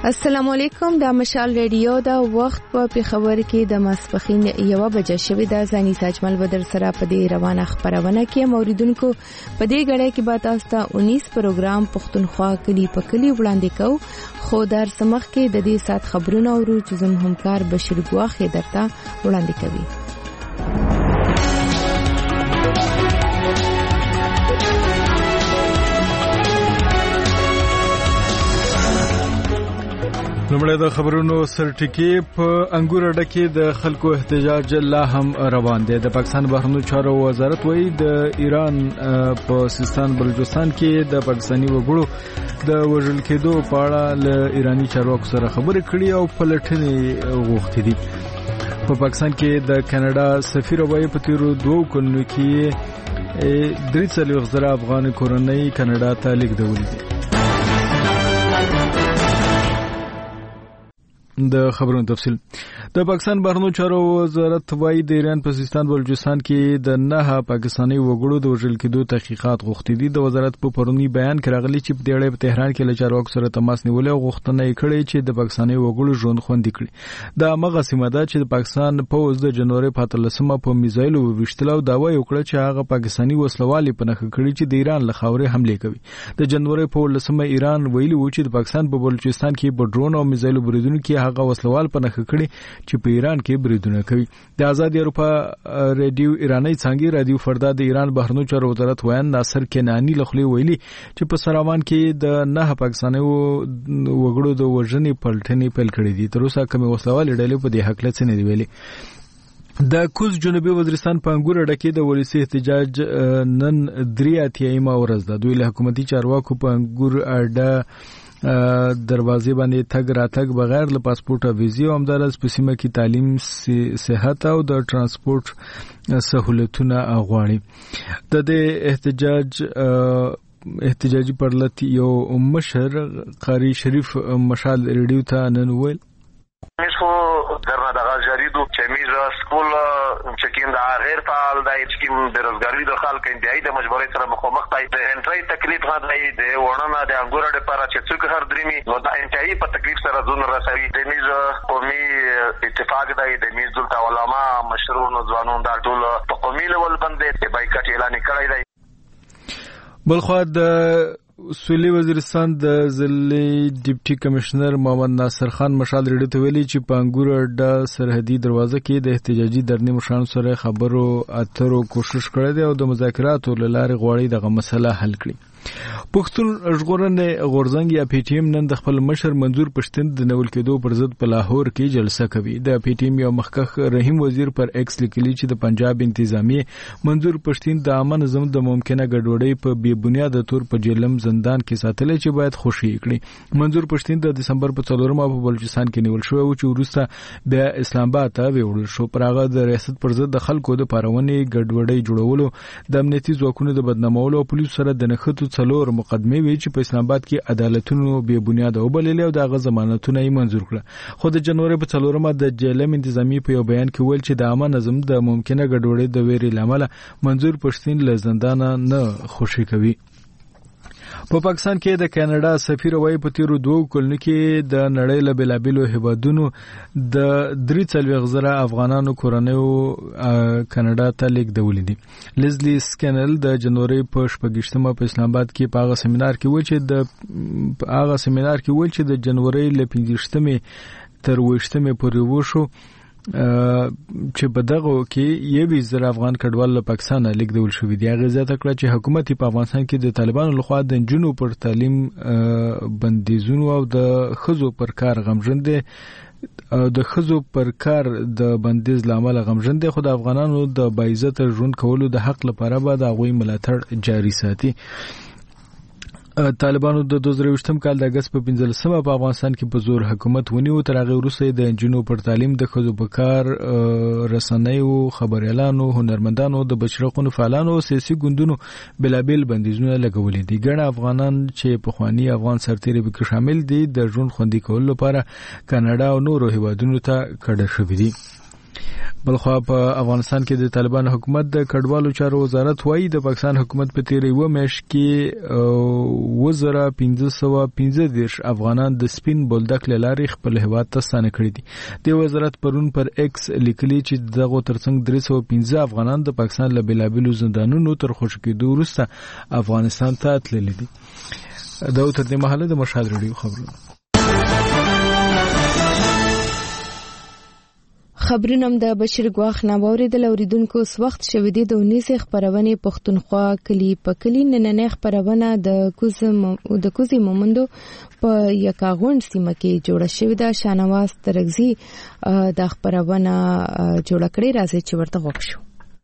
السلام علیکم. د مشال ریډیو دا وخت په پیښور کې د ماسپخین 1 بجې شوې د ځاني ساجمل بدر سره په دې روانه خبرونه کې موریدونکو په دې غړې کې به تاسو ته 19 پروګرام پښتونخوا کلی په کلی وړاندې کوو، خو در سمخ کې د دې سات خبرونه اورو چې زموږ همکار بشیر ګواخې درته وړاندې کوي. لومړی د خبرونو سرټکی په انګور ډکه د خلکو احتجاج لا هم روان دی. د پاکستان بهرنیو چارو وزارت وایي د ایران په سیستان بلوچستان کې د پاکستاني وګړو د وژل کېدو په اړه له ایرانی چارواکو سره خبرې کړې او پلټنې غوښتې دي. په پاکستان کې د کاناډا سفیر وایي په تیرو 2 کلونو کې 3,000 افغان کورنۍ کاناډا ته لیږدولې دي. د خبرونو تفصیل. د پاکستان بهرنیو چارو وزارت وايي د ایران په سیستان بلوچستان کې د 9 پاکستاني وګړو د وژل کېدو تحقیقات غوښتي دي. د وزارت په پرونی بیان کې راغلي چې په دې اړه په تهران کې له چارواکو سره تماس نیولې او غوښتنه یې کړې چې د پاکستاني وګړو ژوند خوندي کړي. دا هغه سیمه ده چې د پاکستان پوز د جنوري 15 په میزایلو وشتل او داوا یې وکړه چې هغه پاکستاني وسلوالي په نخښه کړي چې د ایران له خاورې حمله کوي. د جنوري په 15 ایران ویلي و چې د پاکستان په بلوچستان کې په ډرون او میزایلو بریدونکو کې هغه وسلوال په نخښه کړي چې په ایران کې بریدونه کوي. د آزاد اروپا رادیو ایرانی څنګه رادیو فردا د ایران بهرنیو چارو وزارت وایي ناصر کنانی لخوا ویلي چې په سراوان کې د 9 پاکستاني وګړو د وژنې پلټنې پیل کړې دي. تر اوسه کومه وسلوال ډلې په دې حق له څه نه دی ویلي. د کوز جنوبي وزیرستان په انګور ډکه د ولسی احتجاج نن 3 ورځ ده. دوی له حکومتي چارواکو په انګور اډه دروازې باندې تګ راتګ بغیر له پاسپورت او ویزې او همدارس په سیمه کې تعلیم، صحت او د ترانسپورت سہولتونه غواړي. د دې احتجاجي پرلط یو مشر قاری شریف مشال ریډیو ته نن ویل میسو درنه دغه جریدو چې میزه سکول چې کیم د غیر فعال د چې کیم بیروزګاری د خلک انتهایی د مجبورۍ سره مخامخ دی. د انټری تکلیف نه دی د ورننه د انګور لپاره چې څوک هر درمي نو د انتهایی په تکلیف سره ځون رسوي. د میزه قومي اتفاق دی د میز د علماء مشروع ځوانون د ټول په قومي لیول باندې د بایکاټ اعلان کړی دی. بلخو د سویلي وزیرستان د ضلعي ډیپټي کمشنر محمد ناصر خان مشال ریډیو ته ویلي چې په انګور اډه سرحدي دروازه کې د احتجاجي درنې مشرانو سره خبرو اترو کوشش کړی دی او د مذاکراتو لارې غواړي دغه مسله حل کړي. پښتون ژغورنې غورځنګ یا پی ټی ایم نن د خپل مشر منظور پښتین د نول کېدو پر ضد په لاهور کې جلسه کوي. د پی ټی ایم یو مخکښ رحیم وزیر پر ایکس لیکلي چې د پنجاب انتظامیه منظور پښتین د عامه نظم د ممکنه ګډوډۍ په بې بنیاد تور په جیلم زندان کې ساتل چې باید خوشي کړي. منظور پښتین د دسمبر په 4 په بلوچستان کې نیول شو او چې وروسته بیا اسلام آباد ته وړل شو. پرغه د ریاست پر ضد د خلکو د پارونې ګډوډۍ جوړولو د امنیتي ځواکونو د بدنامولو او پولیسو سره د نښتو 4 مقدمه وی چې په اسلام آباد کې عدالتونو بې بنیاد او بللې او دغه ضمانتونه یې منزور کړه. خو د جنوري په 4 د جیلم انتظامی په یو بیان کې ویل چې د عامه نظم د ممکنه ګډوډۍ د ویرې لامل منظور پښتین له زندان نه خوشي کوي. په پاکستان کې د کاناډا سفیر وایي په تیرو 2 کلونو کې د نړۍ له بلابلو هیوادونو د 3,000 افغانانو کورنیو کاناډا ته لیږدولې دي. لیزلی سکینل د جنوري په 28 په اسلام آباد کې په هغه سیمینار کې ویل چې د جنوري له 15 تر 20 پورې وشو چې په دغه کې 1,000 افغان کډوال له پاکستان لیږدول شوی دی. هغه زیاته کړه چې حکومت په افغانستان کې د طالبانو لخوا د جنونو پر تعلیم بندیزونو او د خزو پر کار غمژن دي د خزو پر کار د بندیز لامل غمژن دي. خو د افغانانو د باعزت ژوند کولو د حق لپاره به د غوي ملاتړ جاري ساتي. طالبانو د 2023 کال د اگست په 15 په افغانستان کې په زور حکومت ونیو. تر هغه وروسته د انجینو پر تعلیم د خزو په کار رسنیو، خبريالانو، هنرمندانو، د بشرقونو فعالانو او سیاسي ګوندونو بلابل بندیزونه لګولې دي. ګڼ افغانان چې په خواني افغان سرتیري به شامل دي د ژوند خوندي کولو لپاره کاناډا او نورو هیوادونو ته کډه شوي دي. بلخوا په افغانستان کې د طالبان حکومت د کډوالو چارو وزارت وایي د پاکستان حکومت په تیرې و میاشت کې 1515 افغانان د سپین بولدک لارې خپل هیواد ته ستانه کړي دي. د وزارت پرون پر ایکس لیکلي چې دغه ترڅنګ 315 افغانان د پاکستان له بلابلو زندانونو تر خوشی کېدو وروسته افغانستان ته تللي دي. دا تر دې مهاله د مشهد رادیو خبرونه خبرونه د بشیر ګواخ ناووري د اوریدونکو وخت شوې دي. د 19 خبرونه پښتونخوا کلی په کلی نننې خبرونه د کوزي مومندو په یکاغون سیمه کې جوړه شوې ده. شانواز ترغزي د خبرونه جوړ کړی راځي چې ورته وښو.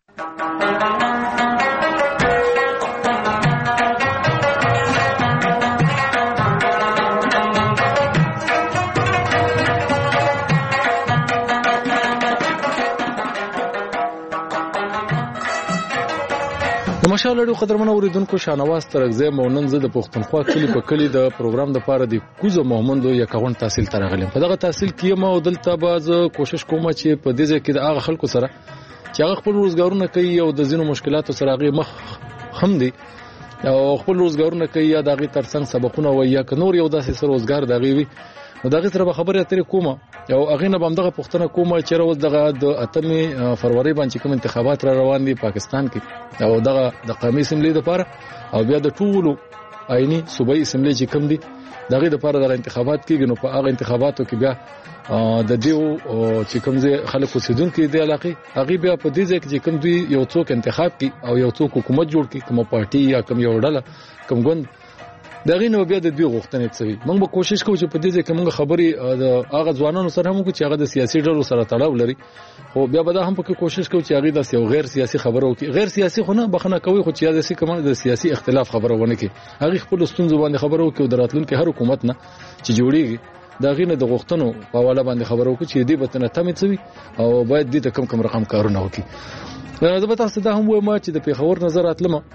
د مشال لړو قدرمن اوریدونکو شانواز ترغزي مونن زه د پښتونخوا کلی په کلی د پروګرام د پاره د کوزو محمد یکاون تحصیل ترغلم. په دغه تحصیل کې ما دلته باز کوشش کوم چې په دې ځای کې د هغه خلکو سره چې هغه خپل روزګارونه کوي او د زینو مشکلاتو سره هغه مخ هم دي او خپل روزګارونه کوي یا دغه ترڅنګ سبقونه وي یا نور یو داسې سره روزګار دغه وي نو دغه سره خبرې اترې کومه او هغه نه بم دغه پښتنه کومه چې روز دغه د 8 فروری باندې کوم انتخابات را روان دي پاکستان کې او دغه د قومي اسمبلی لپاره او بیا د ټولو آئینی صوبایي اسمبلی چې کوم دي دغه لپاره د انتخابات کېږي نو په هغه انتخاباتو کې بیا د دیو چې کوم ځای خلک اوسیدونکو دی علاقه هغه بیا په دې ځای کې چې کوم دوی یو څوک انتخاب کوي او یو څوک حکومت جوړ کوي کوم پارټي یا کوم یو ډله کوم ګوند دغه نو بیا د دوی غوښتنې څوي. موږ به کوشش کوو چې په دې ځای کې موږ خبري د هغه ځوانانو سره هم کوو چې هغه د سیاسي ډلو سره تړاو لري خو بیا به دا هم په کوشش کوو چې هغه د یو غیر سیاسي خبرو کې غیر سیاسي خو نه بخنه کوي خو چې سیاسي کومه د سیاسي اختلاف خبرو ونه کوي هغه خپل ستونزو باندې خبرو کوي د راتلونکو هر حکومت نه چې جوړیږي دا غینه د غوښتنو په حواله باندې خبرو کوي چې دې بتنه تمې څوي او باید دې ته کم رقم کارونه وکړي. زه به تاسو ته هم وایم چې د پیښور نظر اتلمه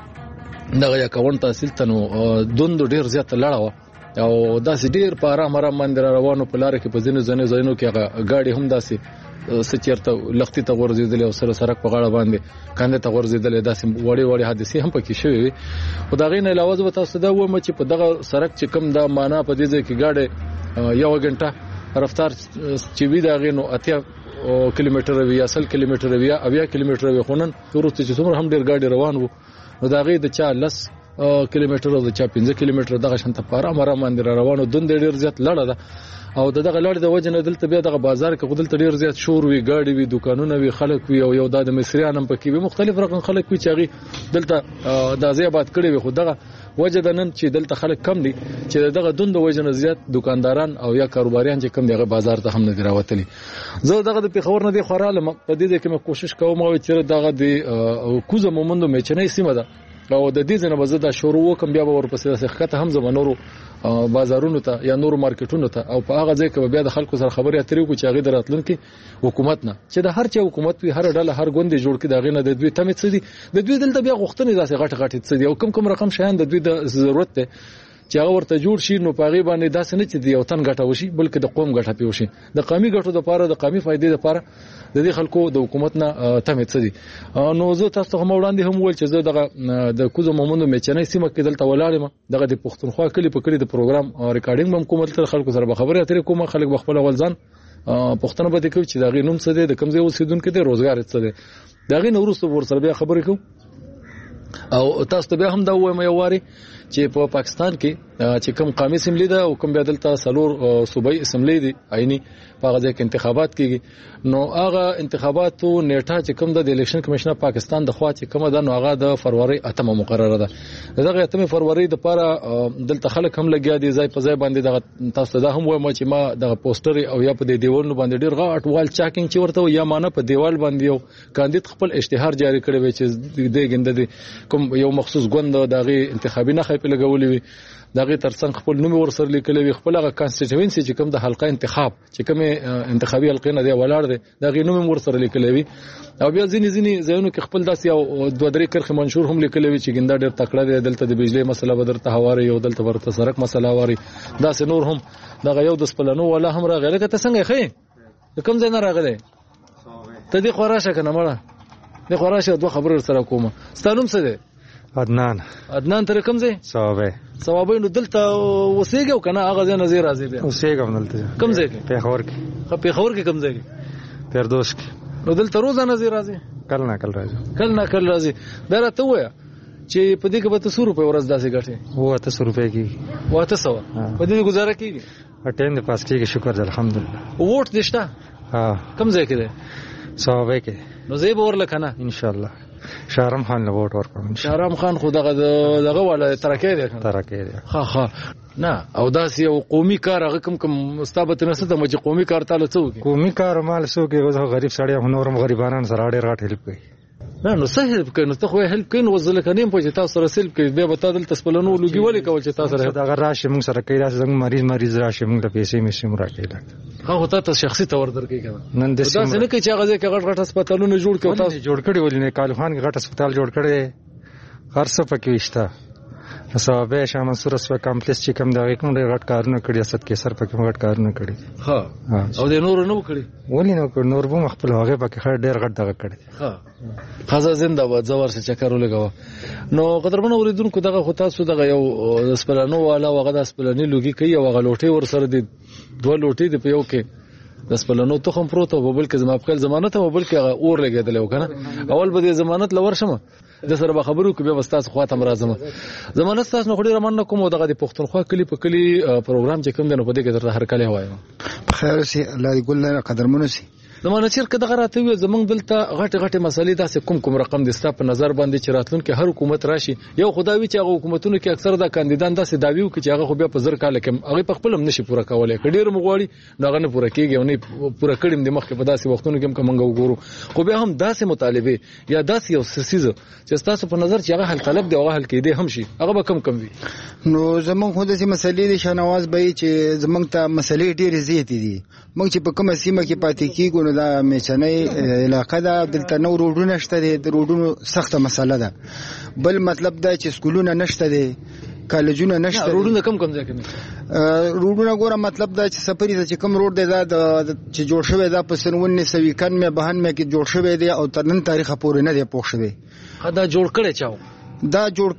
دغه یکاون تحصیل تنو دوند ډیر زیات لړاوه او داسې ډیر په آرام باندې روانو په لار کې په ځینو کې هغه گاډي هم داسې سچرته لختي ته ورزيدل او سره سرک په غاړه باندې کاندې ته ورزيدل داسې وړي حادثه هم پکې شوې او دا غینه علاوه به تاسو دا و چې په دغه سرک چې کم دا معنا په دې ځای کې گاډي یو غنټه رفتار چې وی دا غینو اتیا کیلومتر وی 10 کیلومتر وی 20 کیلومتر وی خونن ورته چې څومره هم ډیر گاډي روان وو نو دا غي د چا 10 کیلومتر او د چا 15 کیلومتر دغه شنت پاره باندې روانو دوند ډیر زیات لړه ده او دغه لړ د وجه نه دلته بیا دغه بازار کې خودل ډیر زیات شور وی گاډي وی دکانونه وی خلک وی او یو د مصریانم پکې وی مختلف رقم خلک وی چې هغه دلته د ازیابات کړي وی خو دغه وجه د نن چې دلته خلک کم دي چې دغه دوند وجه نه زیات دکانداران او یا کاروباریان چې کم دغه بازار ته هم نه راوتلي. زه دغه د پیښور نه دی خوراله په دې کې کوشش کوم چې دغه د کوزه مومندو میچنې سیمه ده او د دې ځنه بزه د شروع وکم بیا ورپسې د ښکته هم زمونورو بازارونو ته یا نورو مارکیټونو ته او په هغه ځای کې بیا د خلکو سره خبرې اترې کو چې هغه دراتلونکي حکومت نه چې د هر چا حکومت وي هر ډله هر ګوند جوړ کړي دغه نه د دوی تمه څه دي د دوی دلته بیا غوښتنې داسې غټ څه دي او کم رقم شیان د دوی د ضرورت ته چې هغه ورته جوړ شي نو پاغي باندې داسې نه چې یو تن ګټه وشي بلکې د قوم ګټه پیوشي د قومي ګټو لپاره د قومي فائدې لپاره د دې خلکو د حکومت نه تمه څه دي. نو زه تاسو ته وړاندې هم ویل چې زه دغه د کوزو مومندو میچنې سیمه کې دلته ولاړم دغه د پښتونخوا کلی په کلی د پروګرام ریکارډینګ هم کوم تل خلکو سره خبرې اترې کوم خلک بخپل ولزان پښتنه به کوي چې دغه نوم څه دی د کمزې اوسیدونکو د روزګار څه دی دغه نو ورسره ورسره بیا خبرې کوم او تاسو ته بیا هم دا وایم یو واري چې په پاکستان کې چې کوم قومي اسمبلی ده او کوم بیا دلته سلور صوبایي اسمبلی دي آئینی په هغه کې انتخابات کیږي نو هغه انتخاباتو نیټه چې کوم د الیکشن کمیشن پاکستان د خوا چې کوم ده نو هغه د فروری 8 مقرره ده دغه 8 فروری د لپاره دلته خلک هم لګیا دي ځای په ځای باندې د تاسو ته هم وایم چې ما د پوسټر او یا په دیوالونو باندې ډیر غاټ وال چاکینګ چې ورته یا مانه په دیوال باندې یو کاندید خپل اشتهار جاری کړی وي چې د ګنده کوم یو مخصوص ګوند دغه انتخابي نه خپل لګولې وي دغه ترڅنګ خپل نوم ورسره لیکلې وي خپل هغه کانسټیټوینسي چې کوم د حلقه انتخاب چې کوم انتخابي حلقې نه دی ولاړ دی دغه نوم ورسره لیکلې وي او بیا ځینې ځایونو کې خپل داسې او دوه درې کرخه منشور هم لیکلې وي چې ګنده ډېر تکړه دی دلته د بجلی مسله بدرته هواري یو دلته ورته سرک مسله هواري داسې نور هم دغه یو د سپلنو ولا هم راغلی که ته څنګه خې کوم ځای نه راغلی ته دې خوراشه کنه مړه دې خوراشه دوه خبرې سره کومه ستانوم څه دی عدنان تر کوم ځای ثوابه نو دلته وسېګو کنه هغه ځای نظر راځي بیا وسېګم دلته کوم ځای کې پیښور کې کوم ځای کې فردوس کې نو دلته روزانه نظر راځي کله نه کله راځي دا راته وایا چې په دې کې به 100 روپے ورځ داسې ګټي 200 روپے کې 200 په دې گزاره کیږي ټیم د پاس کېږي شکر دې الحمدلله ووټ دشته کوم ځای کې ده ثوابه کې نو زه به ورل کنه ان شاء الله شهرام خان له ووټ ورکوم شهرام خان خو دغه ولا ترکه دی ها نه او داسې یو قومي کار هغه کوم مستابت نه ستته چې قومي کار تعالی څوک قومي کار مال څوک غریب سړی هنورم غریبانان سره ډېر غټ هیلپ کوي نه نو څه هیلپ کوي نو ته خو هیلپ کوي نو ځل کنیم په چې تاسو سره سیلپ کوي به وتا دل تسپلنو لګي ولې کول چې تاسو سره دا راشه موږ سره کوي راشه مریض راشه موږ ته پیسې مې سم راکړي خو ته شخصي تور درکې کنه نن د تاسو نه کوي چې هغه کې غټ هسپتالونه جوړ کړو تاسو جوړ کړی ولې نه کال خان کې غټ هسپتال جوړ کړی هر څه پکې وشته صاحب شاه منصور اسوه کمپلیکس چې کوم دغه کوم ډېر غټ کارونه کړی اسد کې سر پکې غټ کارونه کړی ها او د نور نو کړی ولې نو کړ نور به خپل هغه پکې ډېر غټ دغه کړی ها خزا زنده باد زور څه چکر ولګاوه نو قدرمن اوریدونکو دغه خو تاسو دغه یو سپلانو والا وغه د سپلانی لوګي کوي او غ لوټي ور سره دي دوه لوټي د پیو کې د سپلانو تخم پروت او بل کې زما په ضمانت او بل کې اور لګیدل وکنه اول به د ضمانت لور شمه د سره به خبرو کې به واستاس خواته مرزمه ضمانت تاسو نو خوري رمن کوم دغه د پښتونخوا کلی په کلی پروګرام چې کوم دنه په دې کې درته هر کله وایم خیر سي الله دې ګل قدرمنو سي زمونه چیرته دغه راته وي زمونږ دلته غټه مسلې داسې کوم رقم د ستا په نظر باندې چې راتلونکي هر حکومت راشي یو خدای چې هغه حکومتونو کې اکثر د کاندیدان داسې داوی وکړي چې هغه خو بیا په زر کال کې هغه په خپل هم نشي پوره کولای کډیر مغواړي دا غنه پوره کیږي او نه پوره کړم د مخکې په داسې وختونو کې کوم وګورو خو بیا هم داسې مطالبه یا داسې یو سیسه چې تاسو په نظر چې هغه حل طلب دی هغه حل کېده هم شي هغه به کم وي نو زمونږ خو داسې مسلې د شنواز به چې زمونږ ته مسلې ډېرې زیاتې دي موږ چې په کومه سیمه کې پاتې کیږو نو دا میچنې علاقه ده دلته نو روډونه شته دي د روډونو سخته مسله ده بل مطلب دا چې سکولونه نشته دي کالجونه نشته روډونه کم ځای کې روډونه ګوره مطلب دا چې سفري ته چې کوم روډ دی دا چې جوړ شوی دا په سن 1991 کې جوړ شوی دی او تر نن تاریخ پورې نه دی پوښ شوی دا جوړ کړي چاو دا جوړ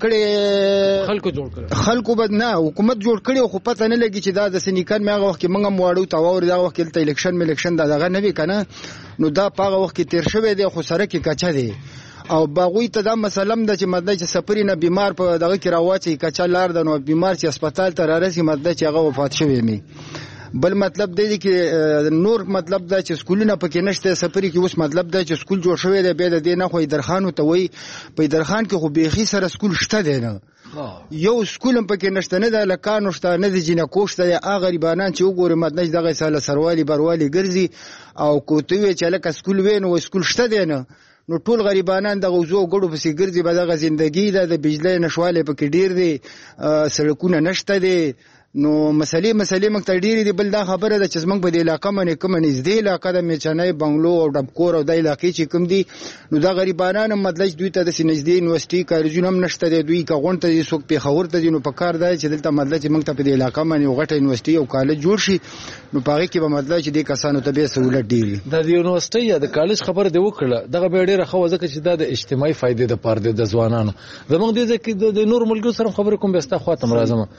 کړي خلکو بد نه حکومت جوړ کړي خو پته نه لګي چې دا د سنیکان مې هغه وخت کې منګم واړو تا وور دا وخت کې الیکشن دا دغه نه وی کنه نو دا په هغه وخت کې تیر شوی دی خو سره کې کچا دی او باغوی ته دا مسلم د چې مدد چې سفري نه بیمار په دغه کې راوچی کچا لار د نو بیمار چې هسپتال ته رارسي مدد چې هغه وفات شوی می بل مطلب دی چې نور مطلب دا چې سکولونه پکې نشته سفري کې اوس مطلب دا چې سکول جوړ شوی دی به د دې نه خو درخانو ته وای په درخان کې خو بيخي سره سکول شته دی نه یو سکول هم پکې نشته نه د لکانو شته نه د جنکو شته یا غریبانان چې وګوري مدنج دغه ساله سروالي بروالي ګرځي او کوتوي چې لکه سکول وین او سکول شته دی نه نو ټول غریبانان د غوزو ګړو پسې ګرځي به دغه ژوندۍ د بجلی نشواله پکې ډیر دي سړکونه نشته دي نو مسلې موږ ته ډېرې دي بل دا خبره ده چې موږ په دې علاقه باندې کوم نږدې علاقه د میچنۍ بنگلو او ډبکور او د علاقې چې کوم دي نو دا غریبانان مدلج دوی ته د نږدې یونیورسيټي کالجونه هم نشته دي دوی کا غونډه دي څوک په خبر ته دي نو په کار دی چې دلته مدلج موږ ته په دې علاقه باندې غټه یونیورسيټي او کالج جوړ شي نو پاره کې به مدلج دي کسانو ته به سہولت ډېری د یونیورسيټي یا د کالج خبره دی وکړه دغه به ډېره خو ځکه چې د اجتماعي فائدې د پاره د ځوانانو زموږ د نور ملګرو سره خبره کوم بستا خاطر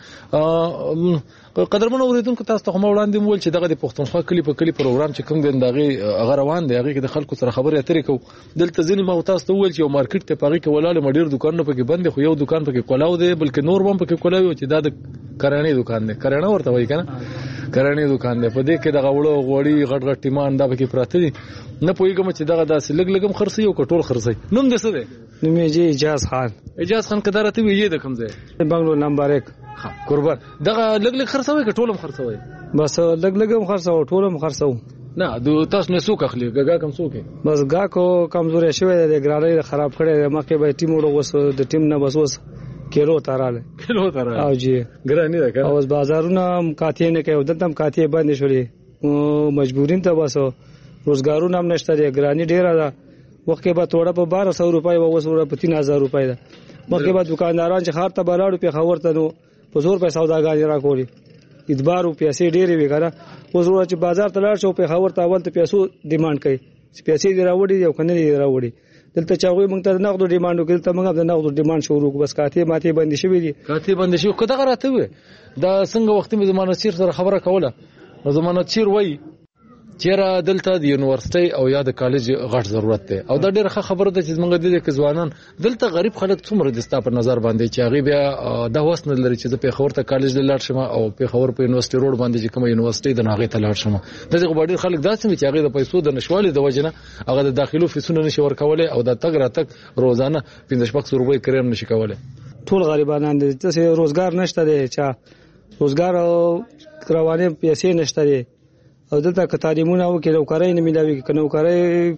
راځم قدرمن اوریدونکو تاسو ته وړاندې مول چې دغه د پښتونخوا کلی په کلی پروګرام چې کوم د دغه هغه روان دی هغه کې د خلکو سره خبرې اترې کو دلته ځینې ما تاسو ته ویل چې یو مارکیټ ته پاږي کې ولاله مډیر دکانونه پکې بند خو یو دکان پکې کولاو دی بلکې نور هم پکې کولاو چې دا د کرانې دکان دی کرانه ورته وایي کنه کرانې دکان دی په دې کې دغه وړو غوړی غټ غټ ټیمان دا پکې پراته دي نه پوهیږم چې دغه داسې لګم خرڅي او کټول خرڅي نوم دې څه دی نوم یې اجاز خان کدارته ویې د کوم ځای بنگلور نمبر 1 قربان دغه لګ خرڅوي کټولم خرڅوي بس لګم خرڅو ټولم خرڅو نه د تاسو نه څوک اخلي ګاګا کم څوک بس ګا کو کمزوري شوی د ګرانۍ خراب کړي مکه به ټیم وروس د ټیم نه بس وس کیلو تاراله او جی ګرانی ده او بازارونه کاتې نه کوي دلته کاتې باندې شولې مجبورین ته بس روزګارونه هم نشته دی ګرانی ډیره ده وخت کې به توړه په 1200 روپۍ او وسوره په 3000 روپۍ ده مخکې به دکانداران چې خار ته بلاړو په خبر ته نو په زور په سوداګانې را کولی ادبار او پیسې ډېرې وی کنه وزوره چې بازار ته لاړ شو په خبر ته اول ته پیسو ډیماند کوي پیسې دی راوړي او کنه دی راوړي دلته چاغوي موږ ته نقد ډیماند وکړ ته موږ د نقد ډیماند شروع بس کاته ماته باندې شوې دي کاته باندې شو کده راته وي دا څنګه وخت مې زمانه چیر سره خبره کوله نو زمانه چیر وای چیرې دلته د یونیورسيټي او یا د کالج غټ ضرورت دی او دا ډیره خبره ده چې موږ د دې کې ځوانان دلته غریب خلک څومره د ستا په نظر باندې چې هغه بیا د وسن لري چې په خبر ته کالج لاړ شم او په خبر په یونیورسيټي روډ باندې چې کوم یونیورسيټي د ناغې ته لاړ شم دغه ډیر خلک داسې چې هغه د پیسو د نشوالي د وجنه هغه د داخلو فیسونه نشي ورکولای او د تګ راتګ روزانه 15 روپۍ کریم نشي کولای ټول غریبانان دي چې روزګار نشته دي چې روزګار او روانه پیسې نشته دي او دلته که تعلیمونه او کې نوکرۍ نه ملاوي کې نوکرۍ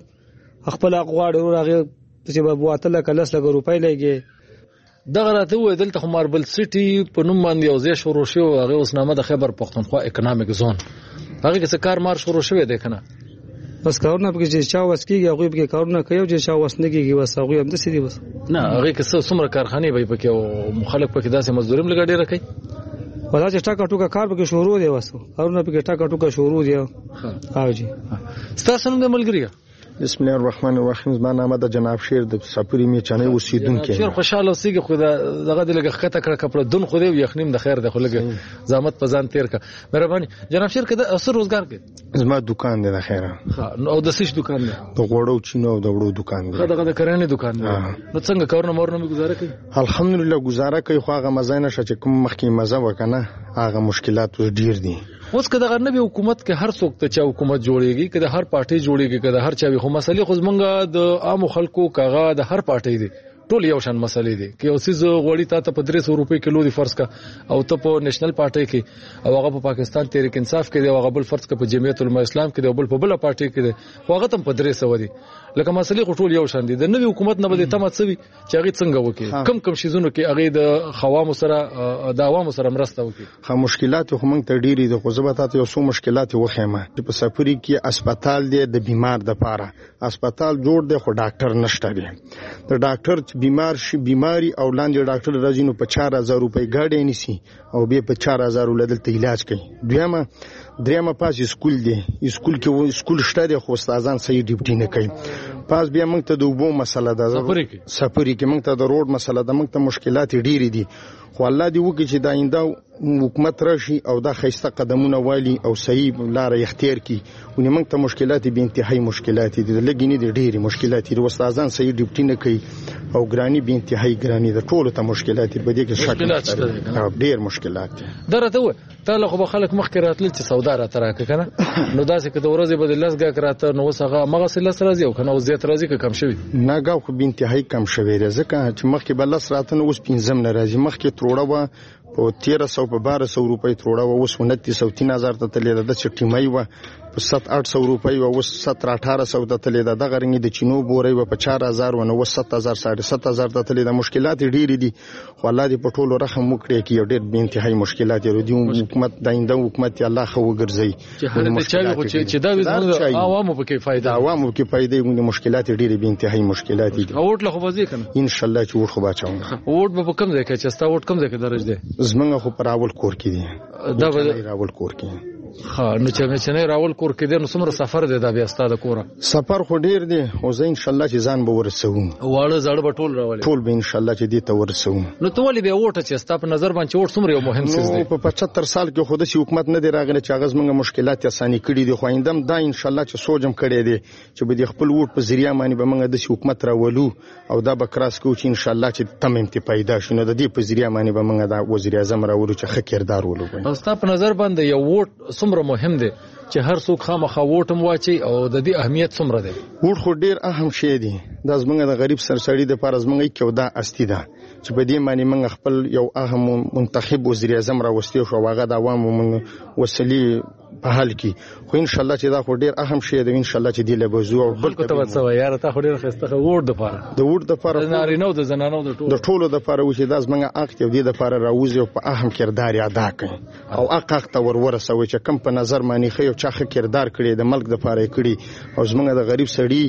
خپل اقواړ راغی چې په بواتله کلس لګ روپۍ لګي دغه راته وې دلته خو ماربل سټي په نوم باندې او زی شروع شو هغه اوسنامه د خیبر پختونخوا اکونومیک زون هغه کې څه کار مار شروع شوی دی کنه بس کارونه به چې چا وسکیږي هغه به کارونه کوي چې چا وسنګيږي وس هغه هم د سړي بس نه هغه کې څومره کارخانه به پکې او مخالف پکې داسې مزدوریم لګړي راکې ودا چې ټاکا ټوکا کار به شروع دی وسو کارونه به ټاکا ټوکا شروع دی ها جی ستاسو نوم ملګری بسم الله الرحمن الرحیم زما نامه د جناب شیر د سپری می چنه اوسیدونکو شیر خوشاله اوسېږي خو دغه د لګ خطه کړه کپړه دون خو دی یخنیم د خیر د خو لګ زحمت پزان تیر کا مهرباني جناب شیر کده اثر روزګار کې زما دکان دی د خیره او د سیش دکان دی د غوړو چینو او د وړو دکان دی دغه د کرانې دکان دی نو څنګه کارونه مورنه می گزاره کوي الحمدلله گزاره کوي خو هغه مزاینه چې کوم مخکې مزه وکنه هغه مشکلات ډیر دي اوس کده غرنبي حکومت کې هر څوک ته چې حکومت جوړيږي کده هر پارټي جوړيږي کده هر چا وي خو مسلې خو زمونږه د عام خلکو کاغه د هر پارټي دي ټول یو شان مسلې دي کې اوسې غوړی ته په 300 روپۍ کیلو دی فرض کا او ته په نېشنل پارټي کې او هغه په پاکستان تحریک انصاف کې دی او هغه بل فرض کا په جمعیت العلماء اسلام کې دی او بل په بل پارټي کې دی خو هغه تم په 300 دي لکه مسلې ټول یو شان دي د نوې حکومت نه بده تمه څوي چې هغه څنګه وکي کم شیزونو کې هغه د خواامو سره د عوامو سره مرسته وکي خو مشکلات خو موږ ته ډېری د خصوصات یو څو مشکلات وخېمه چې په سفري کې هسپتال دی د بیمار د پاره هسپتال جوړ دی خو ډاکټر نشته دی د ډاکټر بیمار شي بیماری او لاندې ډاکټر راځي نو په 4000 روپۍ ګاډي نیسي او به په 4000 ولدل علاج کوي درېمه پاس اسکول دی اسکول کې اسکول شته دی خو استادان صحیح ډیوټي نه کوي پاس بیا موږ ته د وبو مسله ده سفري کې موږ ته د روډ مسله ده موږ ته مشکلات ډېری دي خو الله دې وکړي چې دا آینده حکومت راشي او دا خیسته قدمونه والی او صحیح لار اختیار کی ونی موږ ته مشکلات به انتهایی مشکلات دي لګینې دي ډېری مشکلات دي استادان صحیح ډیوټي نه کوي او ګرانی به انتهایی ګرانی د ټولو ته مشکلات به دي کې شک ډېر مشکلات دي درته و تعالی خو خلک مخ کې راتل چې سودا را تراکه کنه نو داسې کده ورځې به لس غا کراته نو وسغه مغه سلس راځي او کنه وزیت راځي که کم شوی نه غا خو به انتهایی کم شوی ځکه چې مخ کې بلس راته نو اوس 15 نه راځي مخ کې تروړه و په 1300 په 1200 روپۍ تروړه و اوس 29,000 ته تللی د چټیمای و په 700 روپۍ او 17-1800 ته تللی د غرنګي د چینو بوري و په 4000 و نو 7000 ته تللی د مشکلات ډېری دي خو الله دې په ټولو رحم وکړي کې یو ډېر به انتهایی مشکلات لري د حکومت داینده حکومت الله خو وګرځي چې دا عوامو په فائدہ عوامو کې فائدې مشکلات ډېری به انتهایی مشکلات دي اوټ له خو وځي کنه ان شاء الله چې وټ خو بچاو اوټ به کم ځای کې چې ستا اوټ کم ځای کې درج دی زمنګ خو پر اول کور کې دي دا به راول کور کې نو چې نه راول کور کې دي نو څومره سفر دی دا بیا ستاده کوره سفر خو ډیر دی او زه ان شاء الله چې ځان به ورسوم واړه زړه به ټول راولې ټول به ان شاء الله چې دې ته ورسوم نو ته ولې به وټه چې ستا په نظر باندې وټ څومره یو مهم څه دی په 75 سال کې خو د حکومت نه دی راغلی چې هغه زموږ مشکلات اساني کړي دي خو اندم دا ان شاء الله چې سوجم کړي دي چې به د خپل وټ په ذریعہ باندې به موږ د حکومت راولو او دا به کراس کوو چې ان شاء الله چې تم پیدا شي نو د دې په ذریعہ باندې به موږ د وزیر اعظم راولو چې خکردار ولوي او ستا په نظر باندې یو وټ څومره مهم دی چې هر څوک خامخا ووټم واچي او د دې اهمیت څومره دی ووټ خو ډیر اهم شی دی دا زمونږ د غریب سرسړي د پاره زمونږ کې ودا استی ده چې په دې معنی موږ خپل یو اهم منتخب وزیر اعظم راوستي شو هغه د عوامو وسیلې په حال کې خو ان شاء الله چې دا خو ډیر اهم شی دی ان شاء الله چې دی له بزو او بل ته وڅو یار ته خو ډیر خسته ووټ د پاره د نارینو د زنانو د ټولو د پاره چې دا زمونږ حق دی د پاره راوځي او په اهم کردار ادا کوي او حق ته ورسوي چې کم په نظر مانی خو چا کردار کړي د ملک د پاره کړي او زمونږ د غریب سړي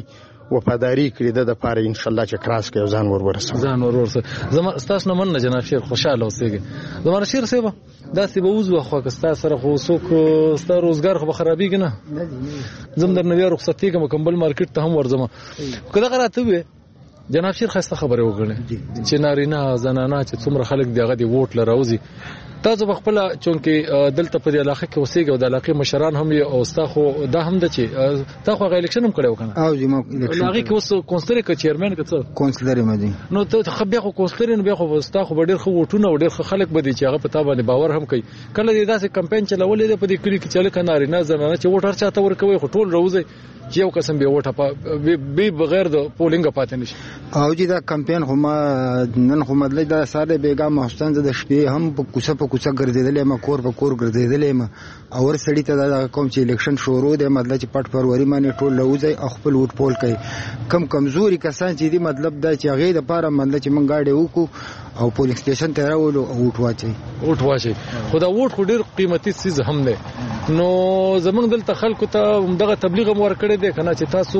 وفاداری کړې د پاره ان شاء الله چې کراس کې ځان ورسره زما ستاسو نه مننه جناب شیر خوشاله اوسئ زما شیر صاحب دا سی به وزو خو کستا سره خو څوک ستا روزګار خو خرابېږي نه زم در نوې رخصتي کوم کمبل مارکیټ ته هم ورځم کله غراته وي جناب شیر خسته خبره وکړي چې نارینه زنانه چې څومره خلک دیغه دی ووټ لراوځي تاسو خپل چونکې دلته په علاقې کې اوسېږئ او د علاقې مشران هم او ستا خو دا هم د چې تا خو الیکشن هم کړو کنه او زما الیکشن هغه کې اوس کونسلر کې چیرمن کې څه کونسلر مدي نو ته خو بیا خو کونسلر نه بیا خو ستا خو ډېر خو وټونه او ډېر خلک بده چې هغه په تا باندې باور هم کوي کله دې داسې کمپاین چلولې په دې کلی کې چل کنه نارینه زنانه چې ووټر چاته ورکوي خو ټول روزي چې یو قسم به وټه به بغیر د پولینګ پاتې نشي او چې دا کمپاین خو ما نن خو مدلې دا ساده بیګا محسن د شپې هم په کوڅه ګرځیدلې ما کور په کور ګرځیدلې ما اور سړی ته دا کوم چې الیکشن شروع دی مطلب چې پټ فروری باندې ټول لوځي خپل ووټ پول کوي کمزوري کسان چې دی مطلب دا چې هغه د پاره مطلب چې مونږ گاډي وکړو او پولیس سټیشن ته راولو او ووټ واچي خو دا ووټ خو ډیر قیمتي چیز هم دی نو زمونږ دلته خلکو ته دغه تبلیغ هم ورکړی دی کنه چې تاسو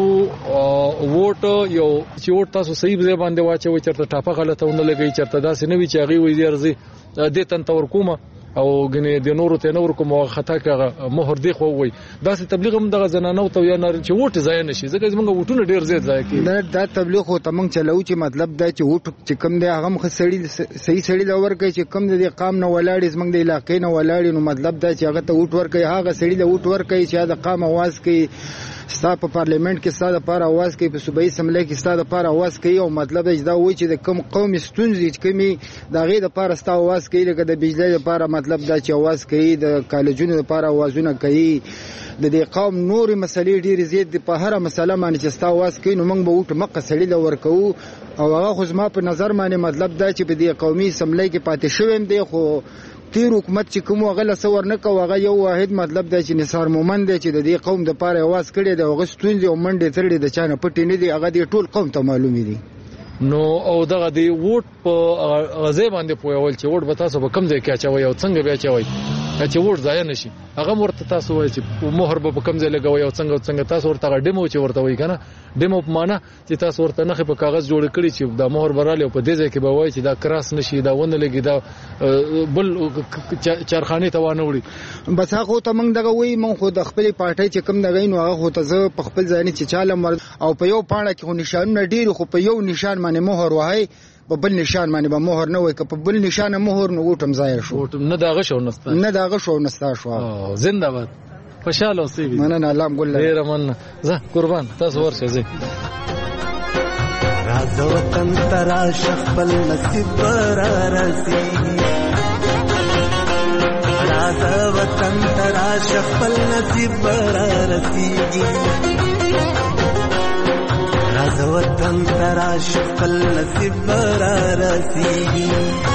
ووټ یو چې ووټ تاسو صحیح ځای باندې واچوي چرته ټاپه غلطه ونه لګي چرته داسې نه وي چې هغه وي ارزي دې تن تور کومه او غني د نورو ته نور کوم خطا کغه مهر دی خو وي داسې تبلیغ هم دغه زنانو ته یا نار چې ووټ ځای نشي ځکه زمونږ ووټونه ډیر زیات ځای کی دا تبلیغ هو تمنګ چلو چې مطلب دا چې ووټ چې کم دی هغه مخ صحیح سړی لور کوي چې کم دی قام نه ولاړ زمونږ د علاقې نه ولاړ نو مطلب دا چې هغه ته ووټ ور کوي هغه سړی له ووټ ور کوي چې دا قام आवाज کوي ستا په پارلیمنت کې ستا د پاره आवाज کوي په صوبایي اسمبلی کې ستا د پاره आवाज کوي او مطلب دا وایي چې د کوم قوم ستونزې کمی دا غي د پاره ستا आवाज کوي لکه د بجلی لپاره مطلب دا چې आवाज کوي د کالجونو لپاره आवाजونه کوي د دې قوم نور مسلې ډېر زیات په هر مسله باندې چې ستا आवाज کوي نو موږ به وټ مقه سړی لور کوو او هغه خو زما په نظر باندې مطلب دا چې په دې قومي اسمبلی کې پاتې شوم دی خو تیر حکومت چې کوم غل سور نه کو هغه یو واحد مطلب دی چې نثار مومن دی چې د دې قوم د پاره आवाज کړي دی هغه ستونزې او منډه ترړي د چانه پټې نه دی هغه د ټول قوم ته معلومي دي نو او دغه دی ووټ په غزه باندې پویول چې ووټ به تاسو به کم ځای کې اچوي او څنګه به اچوي چې ووټ ځای نشي هغه ورته تاسو وایي چې مهر به کم ځای لګوي او څنګه تاسو ورته ډیمو چې ورته وایي کنه ډیمو په معنا چې تاسو ورته نه په کاغذ جوړ کړی چې دا مهر براله په دې ځای کې به وایي چې دا کراس نشي دا ونه لګي دا بل چرخانه ته وانه وړي بس هغه ته موږ دغه وایي موږ خو د خپل پارټي چې کم دغه نو هغه ته زه په خپل ځای نه چې چاله او په یو پاڼه کې خو نشانونه ډیر خو په یو نشان باندې مهر وای په بل نشان باندې به مهر نه وای که په بل نشان مهر نو وټم ځای شو نه داغه شو نستا شو زنده‌باد خوشاله اوسئ مننه الله ګل ډیر مننه زه قربان تاسو ورشه زه راز وطن ترا شخل نصیب را رسی راز وطن ترا شخل نصیب را رسی راز وطن ترا شخل نصیب را رسی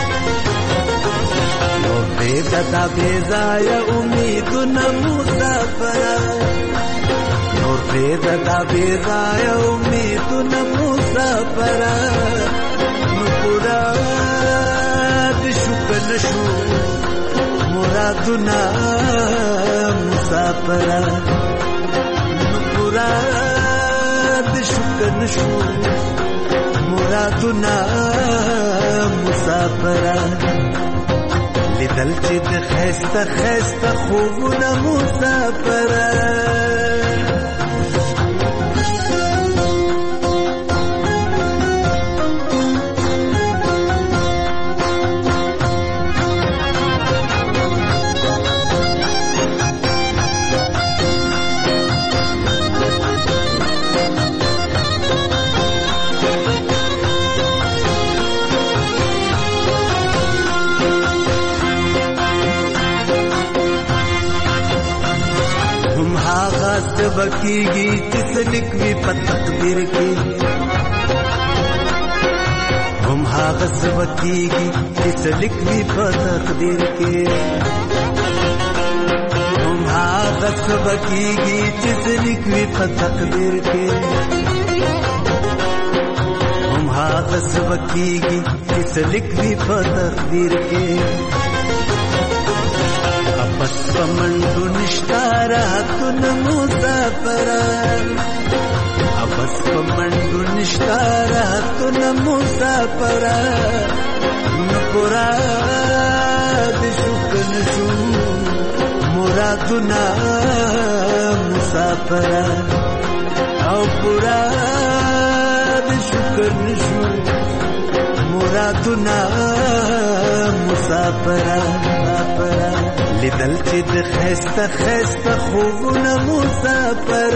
نو بیدا بیزای امیدونه مسافر نور بیدا بیزای امیدونه مسافر نو پورا د شکر نشو مرادونه مسافر نو پورا د شکر نشو مرادونه مسافر لیدل چې د خسته خوبونه مسافر बकीगी जिसलिक भी तकदीर की हम हागस बकीगी जिसलिक भी तकदीर की हम हागस बकीगी जिसलिक भी तकदीर की हम हागस बकीगी जिसलिक भी तकदीर की बस पमंडु निष्ठारा तुन मुसाफर بس پمنډو نشتاره تو نه مسافر نپورا د شکر نشو مرادنا مسافر او پورا د شکر نشو مرادنا مسافر لیدل چې د خسته خسته خوبونه مسافر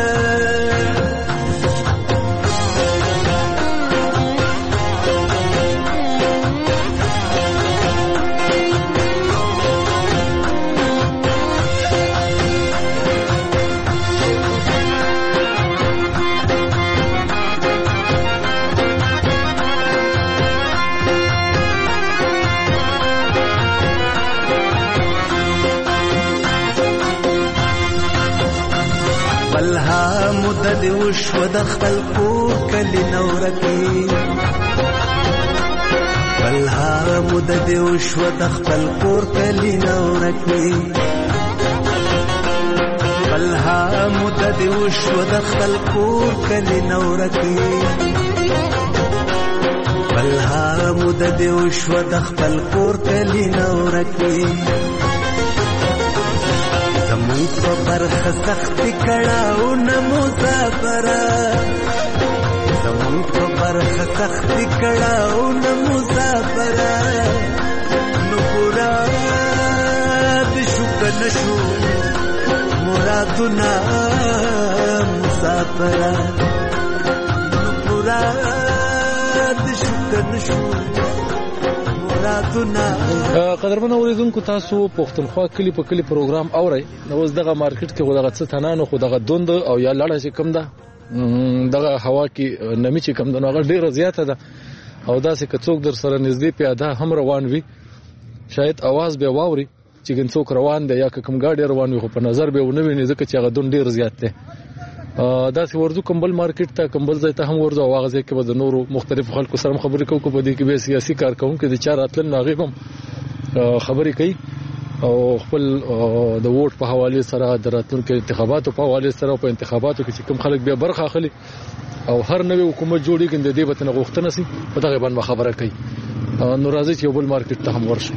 مدد وشو د خپل کور کلی نورکی بلها مدد وشو د خپل کور کلی نورکی بلها مدد وشو د خپل کور کلی نورکی بلها مدد وشو د خپل کور کلی نورکی زمون په برخه سختی کړهو نه مسافر زمون په برخه سختی کړهو نه مسافر نو پورا د شکر نشو مرادنا مسافر نو پورا د شکر نشو قدرمن اوریدونکو تاسو پښتونخوا کلی په کلی پروګرام اورئ نو اوس دغه مارکیټ کې خدغه څه تنانو خدغه دوند او یا لړه چې کم ده دغه هوا کې نمی چې کم ده نو هغه ډیره زیاته ده او داسې که څوک در سره نږدې پیاده هم روان وي شاید आवाज به واوري چې ګن څوک روان دی یا کوم ګاډي روان وي خو په نظر به ونه ویني ځکه چې هغه دوند ډیر زیات دی داسې ورځو کمبل مارکیټ ته کمبل ځای ته هم ورځو هغه ځای کې به د نورو مختلفو خلکو سره خبرې کوو په دې کې به سیاسي کارکونکو د چار اتل ناغي هم خبرې کوي او خپل د ووټ په حواله سره د راتلونکو انتخاباتو په حواله سره په انتخاباتو کې کوم خلک به برخه اخلي او هر نوې حکومت جوړیږي د دې به نه غوښتنه سي په دغه باندې خبره کوي نو راځي چې بل مارکیټ ته هم ورشي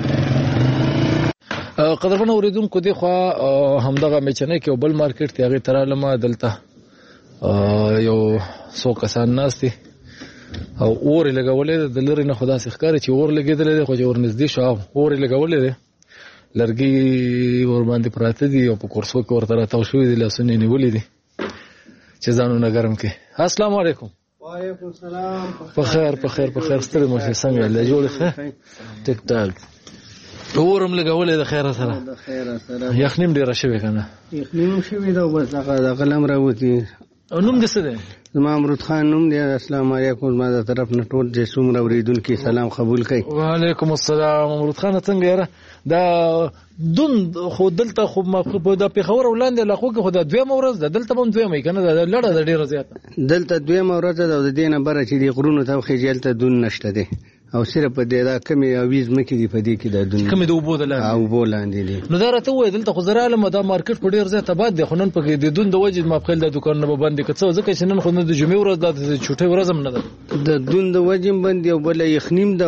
قدرمن اوریدونکو دی خو همدغه میچنه کې بل مارکیټ ته هغه ترالمه دلته یو څو کسان ناشتي او اور لګولې د لری نه خدا ښکاري چې اور لګیدل دي خو اور نږدې شو اور لګولې دي لرګي ور باندې پراته دي او په کورسو کې ورته راټاو شوې دي لاسونه نیولې دي چې ځانونه ګرم کې السلام علیکم وعلیکم السلام په خیر ستړي مو څنګه له جوړ ښه ټیک ټاک اورم لګولې د خیره سره یخنیم ډیر شوی کنه یخنیم شوی دا بس هغه قلم راوتی نوم دې څه دی زما امرود خان نوم دی السلام علیکم ما د طرف نه ټول د څومره اوریدونکو سلام قبول کړئ وعلیکم السلام امرود خان څنګه یاره دا دوند خو دلته خو د پیښور ولاندې لخوا کې خو د دویم ورځ د دلته هم دویم کنه د لړه د ډیره زیاته دلته دویم ورځ د دینه بره چې دی غرونو ته خېجلته دون نشته دی او صرف په دې دا کمی اویز مکه دی په دې کې د دنیا کمی د وبو د لاندې او وبو لاندې دي نو دا راته وای دلته خو زراله مدا مارکیټ په ډیر ځای ته باد دی خو نن په د دون د وجه ما خپل د دکان نه باندې کڅو ځکه چې نن خو د جمعې ورځ د چټي ورځ هم نه ده د دون د وجه باندې او بل یخنیم د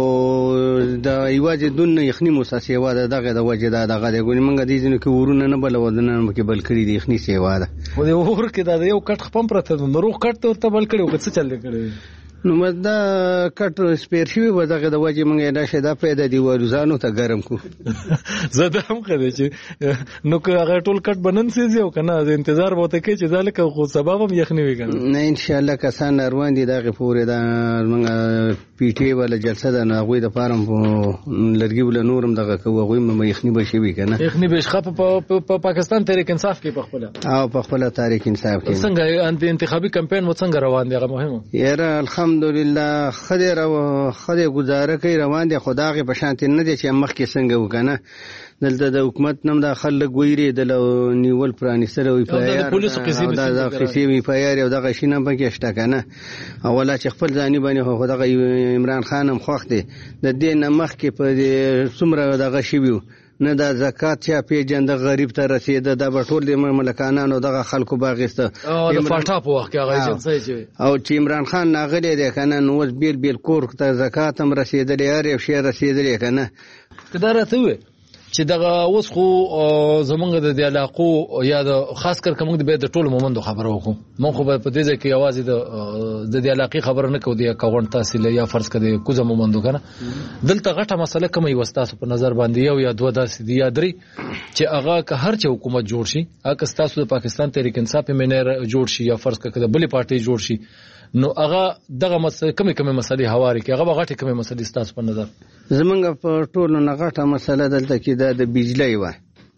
ایواز دون یخنیم وساسیوا دغه د وجه دغه د ګونی منګه دي چې ورونه نه بل ودنه مکه بل کړی د یخنی سیوا ده او د اور کې دا یو کټ خپم پرته نو روغ کټ ورته بل کړو که څه چل کړی نو مدا کټ سپیر شوی و دغه د وجه منګه دا شدا پیدا دی ورزانو ته ګرم کو زده هم کړی چې نو که هغه ټول کټ بنن سي یو کنه انتظار وته کې چې ځاله خو سبب هم یخنی وي کنه نه ان شاء الله کسان روان دي دغه پورې دا منګه پی ټی ولا جلسه ده نه غوي د فارم لرګي ول نورم دغه کوه غوي مې یخنی به شي کنه یخنی به شخه په پاکستان تحریک انصاف کې په خپل او په خپل تحریک انصاف کې څنګه انتخابي کمپاین مو څنګه روان دی هغه مهمه یاره الحمدلله خدای گزاره کوي روان دي خدای په شانتي نه دي چې مخ کې څنګه وکنه دلته د حکومت نم دا خلک ویری د نیول پرانی سره وي په یار دا قصې وي په یار او دغه شینه پکې شته کنه اوله چې خپل ځاني باندې خو دغه عمران خان هم خوښ دي د دې نمخ کې په څومره دغه شی وي نه د زکات چا پیژند غریب ته رسیده د ټول د ملکانانو دغه خلکو باغسته د فاټا په وخت کې هغه ایجنسی او چې عمران خان ناغلی دی کنه نو بیل کور ته زکات هم رسیدلی هر یو شی رسیدلی کنه کدا راته وي چې دغه اوس خو زمونږ د علاقو یا د خاص کر کوم د ټولو مومندو خبره وکړو مونږ خو په دې ځای کې आवाज د علاقې خبره نه کوو د اکاونټ تحصیل یا فرض کړي کوزه مومندو کنه دلته غټه مسله کومه وستاسو په نظر باندې یو یا دوه داسې دی یا درې چې هغه که هر چا حکومت جوړ شي هغه تاسو د پاکستان تحریک انصاف منیر جوړ شي یا فرض کړي د بلې پارټي جوړ شي نو هغه دغه مسله کومه مسلې حواله کې هغه غټه کومه مسلې تاسو په نظر زمونږ په ټولو نه غټه مسله دلته کې د بجلی و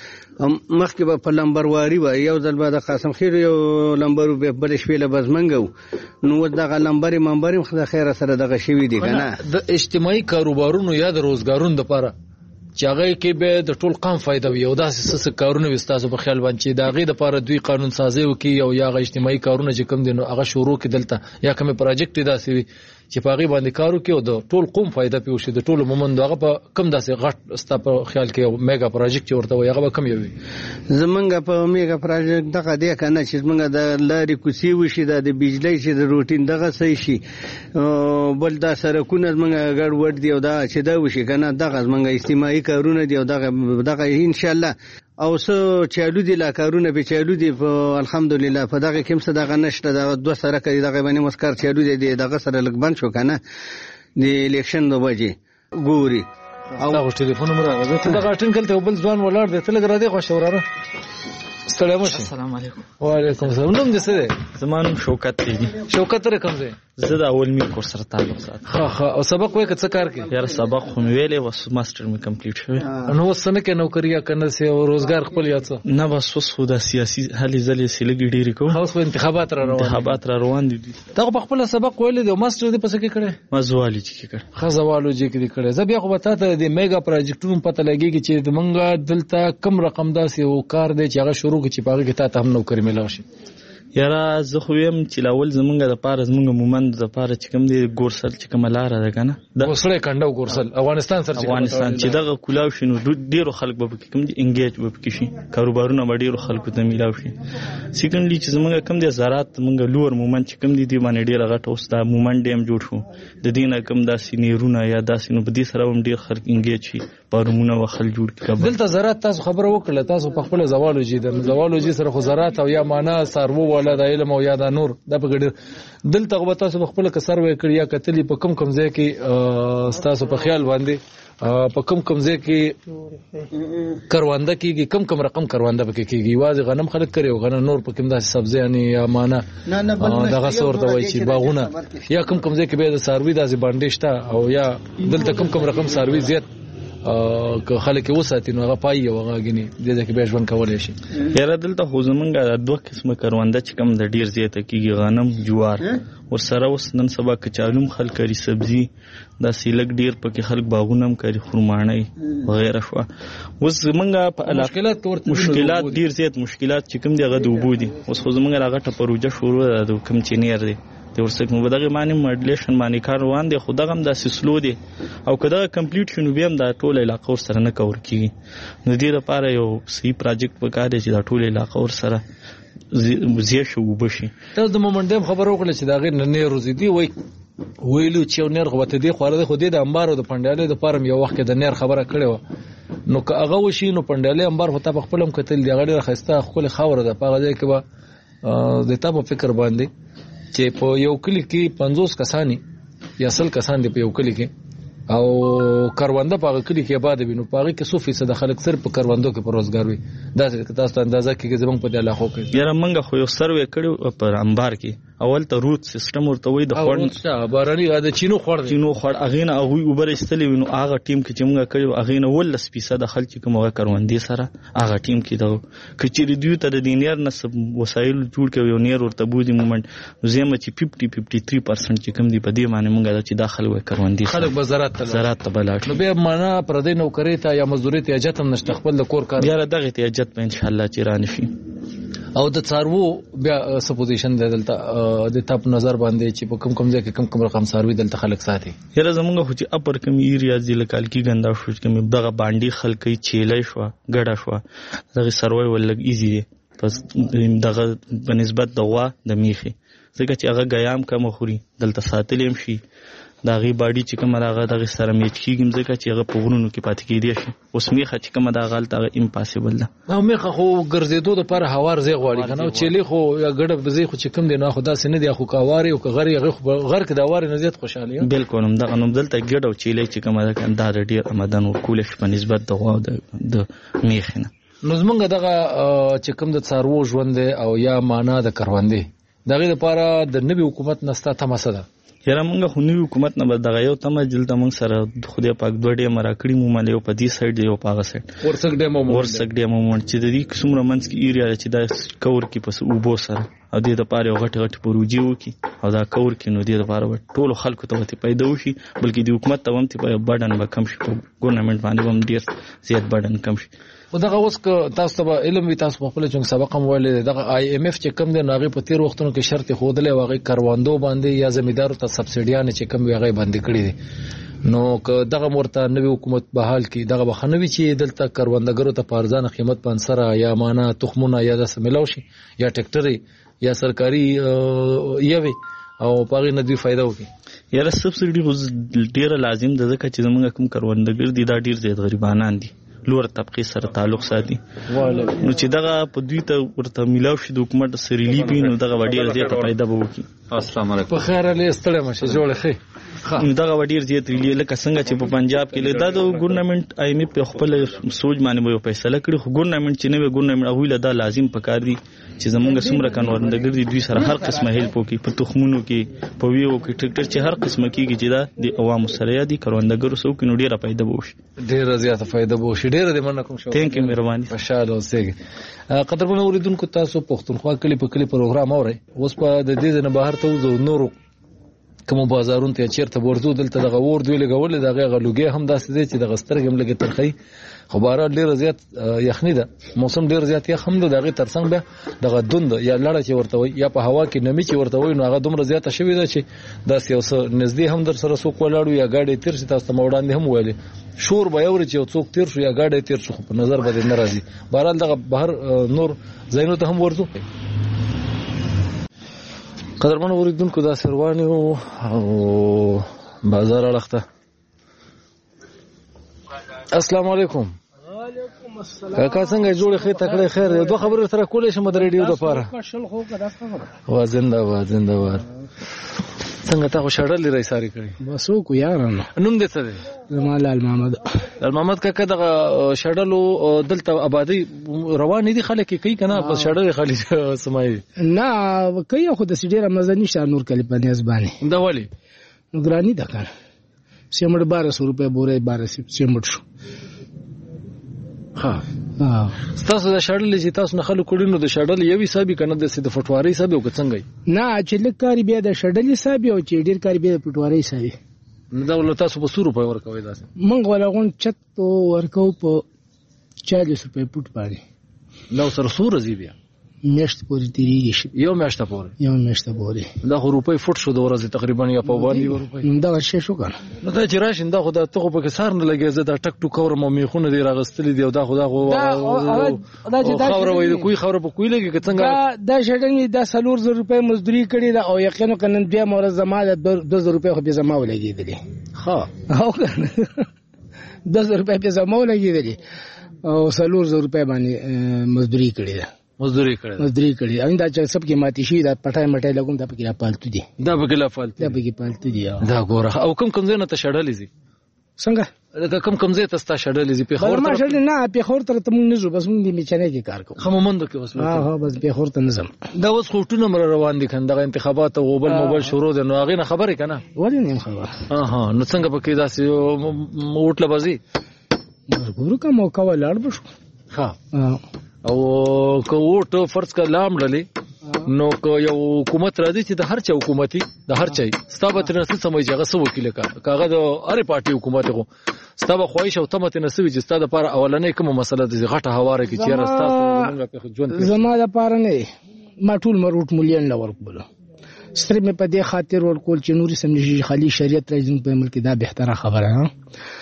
مخکې به په لمبرواري و یو ځل به د قاسم خیر یو لمبرو به بل شپې له بزمنګو نو دغه لمبري خو د خیر سره دغه شوی دی کنه د اجتماعي کاروبارونو یا د روزګارونو لپاره چې هغه کې به د ټول قوم فائدہ وي او داسې څه کارونه وستاسو په خیال باندې چې دا غي د لپاره دوی قانون سازي وکي او یا اجتماعي کارونه چې کوم دي نو هغه شروع کې دلته یا کوم پروجیکټ داسې وي چې په هغه باندې کارو کې او د ټول قوم فائدہ پیوشي د ټول مومند هغه په کم داسې غټ ستا په خیال کې یو میگا پروجیکټ ورته وي هغه کم وي زمونږ په میگا پروجیکټ دغه دی کنه چې زمونږ د لارې کوڅې وشي د بجلی چې د روټین دغه صحیح شي بل دا سرکونه زمونږ ګډ وډ دی او دا چې دا وشي کنه دغه زمونږ اجتماعي کارونه دی او دغه ان شاء الله او څو چالو دي لا کارونه به چالو دي الحمدلله په دغه کې څه دغه نشته دغه دوه سره کوي دغه باندې مسکر چالو دي دغه سره لګ بند شو کنه د الیکشن د وجه ګوري او دا ټلیفون نمبر راغی ته دغه ټینګل ته بل ځوان ولاړ دی ته لګ را دی خو شوراره السلام علیکم وعلیکم السلام نوم دې څه دی زمانم شوکت دی شوکت رقم دی زه د اول می کورس سره تعلق ساتم ها او سبق وای کڅ کار کې یار سبق خو ویلې وس ماستر می کمپلیټ شوی نو وسنه کې نوکری یا کنه سي او روزګار خپل یاڅ نه بس وس خو د سیاسي هلي ځلې سیلګي ډیری کو اوس په انتخابات را روان دي دا په خپل سبق ویلې د ماستر دې پس کې کړي مزوالي چې کړي خزوالو چې کړي زه بیا خو به تاسو د میگا پروجیکټونو پته لګيږي چې د منګه دلته کم رقم داسې او کار دی چې هغه شروع کی چې پاګه کې تاسو هم نوکری ملو شي یاره زه خو ویم چې لاول زمونږ د پاره زمونږ مومند د پاره چې کوم دی ګورسل چې کوم لار ده کنه د وسړې کنده ګورسل افغانستان سره چې دغه کولاو شي نو ډیرو خلک به کوم دی انګیج به کې شي کاروبارونه به ډیرو خلکو ته میلاو شي سیکنډلی چې زمونږ کوم دی زراعت مونږ لور مومند چې کوم دی باندې ډیر غټ اوس دا مومند ډیم جوړ شو د دینه کوم داسې نیرونه یا داسې نو په دې سره هم ډیر خلک انګیج شي پارمونه وخل جوړ کړي دلته زراعت تاسو خبره وکړه تاسو په خپل زوالوجي سره خو زراعت او یا معنا سارو ولا د علم او یا د نور د بغیر دلته غو تاسو خپل کسر وې کړی یا کتلی په کم ځای کې تاسو په خیال باندې په کم ځای کې کروانده کېږي کم رقم کروانده پکې کېږي واځي غنم خلک کوي او غنم نور په کوم داسې سبزی یعنی یا معنا دغه صورت وای چې باغونه یا کم ځای کې به د ساروي داسې باندې شته او یا دلته کم رقم ساروي زیات که خلک وساتي نو هغه پای او هغه غني د دې کې به ژوند کولای شي یاره دلته خو زمونږ دوه قسمه کرونده چې کم د ډیر زیاته کېږي غنم جوار ورسره اوس نن سبا کچالوم خلک کری سبزی دا سیلګ ډیر پکې خلک باغونه هم کری خرمانه وغیرہ شو اوس زمونږ په مشکلات ډیر زیات مشکلات چې کم دی هغه د وبو دي اوس خو زمونږ هغه ټ پروژه شروع ده کم چینیر دی د ورسک مو دغه معنی ماډلیشن معنی کار روان دي خو دغه هم د سلو دي او کله کمپلیټ شنو بیا هم د ټول علاقې سره نه کور کیږي نو دې لپاره یو سی پروجیکټ وکړي چې د ټول علاقې سره زیات شو وبشي تاسو د مومندم خبرو کړل چې دا غیر نه روزي دی ویلو چې نیر غوته دی خو د خو د انبارو د پندالې د پارم یو وخت د نیر خبره کړې و نو که هغه وشي نو پندالې انبار هوته په خپلم کتل دی غړي خسته خپل خاور ده په غځي کې به د تاسو فکر باندې چې په یو کلی کې 50 کسانی یا 100 کسان دی په یو کلی کې او کاروانده په کلی کې آباد وي نو پاره کې 100% خلک صرف په کاروندو کې پر روزګار وي دا تاسو ته اندازه کې زمونږ په علاقو کې یاره منګه خو یو سروې کړو پر انبار کې اول ته روت سیستم ورته وي د خورن باراني د چینو خور اغینه او اوبر استلی نو هغه ټیم کې چې موږ کړو اغینه ول 100% خلک کوم کاروندې سره هغه ټیم کې دا کچېری دوی ته د دینیر نسب وسایل جوړ کوي او نیر ورته بودی مومنت زموږ چې 53% چې کوم دی په دې معنی موږ چې داخل وای کاروندې خلک به زراعت ته بلاټ نو به معنا پر دې نوکری ته یا مزدوري ته اجازه هم نشته خپل د کور کار یاره دغه ته اجازه به ان شاء الله چې رانه شي او د څارو بیا سپوزیشن دلته د تپ نظر باندې چې په کم ځای کې کم رقم څاروي دلته خلک ساتي. یره زمونږ خو چې اپر کم ایریا ځل کال کې ګندا شو چې دغه باندې خلکې چیلې شو ګډه شو دغه سروای ولګ ایزی دی پس دغه بنسبت دوا د میخي ځکه چې هغه غیام کم خوري دلته ساتلیم شي دا غي باډي چې کومه راغه دغه سره میچ کیږم ځکه چې هغه په غرونو کې پاتې کېدی شي. اوس میخه چې کومه دا غلط هغه امپاسیبل ده. نو میخه خو ګرځېدو د پر هوار زی غواړي کنه چيلي خو یا ګډه بزي خو چې کوم دی نه خدا سينه دی خو کاواري او غری هغه غر کې دا واره نزيت خوشاله بالکل هم دا نوم دلته ګډ او چيلي چې کومه دا کنده ډیر آمدن ورکول شي په نسبت د غوا د میخنه. نو زمونږ دغه چې کوم د څارو ژوند او یا معنا د کروندې دغه لپاره د نوي حکومت نستا تماسه ده. یاره مونږ خو نوی حکومت نه بس دغه یو تمه جلته مونږ سره خدای پاک دوه ډیمه راکړي مو مال یو په دې سایډ یو په هغه سایډ ورسک ډیم مونږ چې د دې څومره منځ کې ایریا چې دا کور کې پس اوبو سره او دې د پاره غټ پروژې وکي او دا کور کې نو دې د پاره ټول خلکو ته پیدا وشي بلکې د حکومت ته هم ته برډن به کم شي ګورنمنت باندې هم ډیر زیات برډن کم شي. او دغه اوس تاسو ته علم وي تاسو په خپل چون سبق هم ویل دغه IMF چې کم دی ناغي په تیر وختونو کې شرط خودلې واغې کروندو باندې یا زمیدارو ته سبسیډیان چې کم ویغه باندې کړی دي نو که دغه مرته نوې حکومت به حال کې دغه بخنوي چې دلته کروندګرو ته په ارزانه قیمت باندې سره یا معنا تخمونه یا د سملاو شي یا ټریکټر یا سرکاري یوي او پاغي نه دوی فائدہ وکي. یاره سبسیډي ډیره لازم ده ځکه چې زمونږ کوم کروندګر دي دا ډیر زیات غریبانان دي لوړ طبقه سره تعلق ساتي نو چې دغه په دوی ته ورته ملاو شي د حکومت سره لیبي نو دغه ډیر زیات فائدہ به وکي. السلام علیکم په خیر له ستړی مشه جوړه خې دغه ډیر زیات ریلی لکه څنګه چې په پنجاب کې له د ګورنمنت IMF په خپل سوچ باندې به فیصله کړي خو ګورنمنت چې نوې ګورنمنت هغه له دا لازم پکار دي چې زمونږ څومره کروندګر دي دوی سره هر قسمه هیلپ وکړي په تخمونو کې په ویو کې ټریکټر چې هر قسمه کېږي چې دا د عوامو سره دي کروندګرو سو کې نو ډیره فائدہ وشي ډیره زیاته فائدہ وشي ډیره دې مننه کوم شو. ثانک یو مهرباني خوشاله اوسئ. قدرمن اوریدونکو تاسو پښتونخوا کلی په کلی پروګرام اورئ اوس په د دې نه بهر ته وځو نورو کوم بازارونو ته چیرته ورځو دلته دغه ور دوی لګول دغه غلوګي هم داسې دي چې د غسترګم لګي ترخی خو باران ډیر زیات یخنی ده موسم ډیر زیات یخ هم ده دغه ترڅنګ به دغه دوند یا لړه چې ورته وي یا په هوا کې نمی چې ورته وي نو هغه دومره زیاته شوی ده چې داسې اوس نږدې هم در سره څوک ولاړو یا گاډي تیر شي تاسو موړاندې هم ویلې شور به اوري چې څوک تیر شو یا گاډي تیر شو په نظر باندې ناراضي بهرحال دغه بهر نور زینو ته هم ورځو. قدرمن اوریدونکو دا سروانه او بازار اړخته. السلام علیکم. وعلیکم السلام. کاکا څنګه جوړه خې تکړه خیر دوه خبرې سره کولې شم د ریډیو د پاره وا زنده څنګه تاسو شړلې رای ساری کړی بس کو یارانو نوم دې څه دی؟ لال محمد. لال محمد کاکا دغه شړلو دلته آبادی روان دي خلک کوي کنه په شړلې خالي سمای نه کوي خو د سیډره مزنی شان نور کلی په نیاز باندې دا ولی نو ګرانی ده کنه سیمړ 1200 روپے بورې 1200 سیمړ شو. ها تاسو د شړل چې تاسو نه خلک کړي نو د شړل یوي حسابي کنه د سید فټواري حساب او څنګه نه چې لکاري بیا د شړل حساب او چې ډیر کاری بیا د فټواري حساب نو دا ول تاسو په 100 روپے ورکوي دا مونږ ولغون چت ورکو په 40 روپے فټ باندې نو سر سور زی بیا میاشت پورې تیریږي شي یو میاشت پورې دا خو روپے فټ شو د ورځې تقریبا یا په باندې روپے دا ورشه شو کنه نو دا چې راشین دا خو د تخو په کسار نه لګي زه دا ټک ټوک اور مې خونه دی راغستلې دی دا خو دا خبره وای د کوی خبره په کوی لګي څنګه دا شډنګ دا 300 روپے مزدوري کړی دا او یقینا کنن بیا مور زما د 2000 روپے خو به زما ولګیدلی ها او 2000 روپے به زما ولګیدلی او 300 روپے باندې مزدوري کړی دا مزدوري کړی ان دا چې سب کې ماتي شي دا پټای مټای لګوم دا پکې لا پالتو دي دا پکې پالتو دي دا ګوره او کم زینه ته شړلې زی څنګه کم زینه ته شړلې زی په خور ما شړل نه په خور تر ته مونږ نزو بس مونږ دې میچنه کې کار کوو خمومند کې اوس ها بس په خور ته نظم دا اوس خوټونه مر روان دي کنده انتخابات او موبایل شروع دي نو هغه خبره کنه ولې نه خبره نو څنګه پکې داسې موټله بازي ګورو کا موقع ولاړ بشو ها او کوټ فرض کا لام للی نو که یو حکومت راځي چې د هر چا حکومتي د هر چا ستابه تر څه سموي چې هغه سو وکیل کاغه د هر پارټي حکومت کو ستابه خواهش او تمه نسوي چې ستاده لپاره اولنې کومه مسله د غټه هواره کې چې راستاسو موږ په ژوند زما د لپاره نه ما ټول مروت مليون لور کول ستر مې په دې خاطر ورکول چې نوري سمجي خالي شریعت راځي په ملک دا بهتره خبره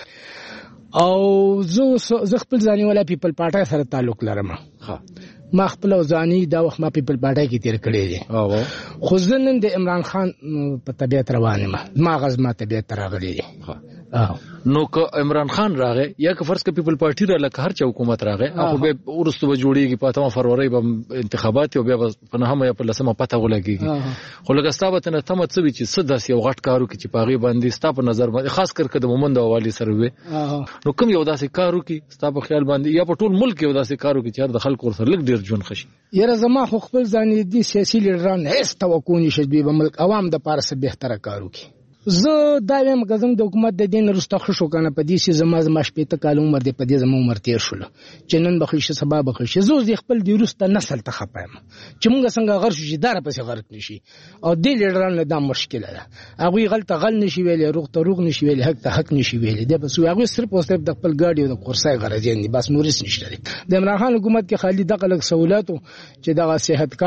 او زه خپل ځاني ولا پیپل پارټي سره تعلق لرم ما خپل ځاني دا وخت ما پیپل پارټي کې تیر کړی دي خو زنن د عمران خان په طبيعت روانه ما غز ما طبيعت راغلي دي نو که عمران خان راغی یا که فرض ک پیپل پارټي را لکه هر چا حکومت راغی هغه به ورستو به جوړیږي په 8 فروری به انتخابات او بیا په نهمه یا په لسمه پته ولګيږي خو لکه ستابه نه تمه څه وی چې سداس یو غټ کارو کې چې پاغي باندې ستاپ نظر باندې خاص کر کده مومند حواله سره وي نو کوم یو داسې کارو کې ستاپ خیال باندې یا په ټول ملک یو داسې کارو کې چې هر د خلکو سره لګ ډیر جون خشي یره زما خو خپل ځان دي سیاسي لیډران هیڅ توقع نشي به ملک عوام د پاره څه بهتره کارو کې زه دا وایم غزم د حکومت د دین رستخ شو کنه په دې سي زما شپته کال عمر دی په دې زما عمر تیر شول چې نن بخښ شي سبا بخښ شي زه خپل دی رسته نسل ته خپایم چې موږ څنګه غر شو چې دار پسې غرق نشي او د لیډرانو دا مشکله ده هغه غلطه غل نشي ویلې روغ ته روغ نشي ویلې حق ته حق نشي ویلې د بس هغه صرف او صرف د خپل ګاډي او د کورسای غرضین دي بس نورس نشته د عمران خان حکومت کې خالي دغه لک سہولتو چې دغه صحت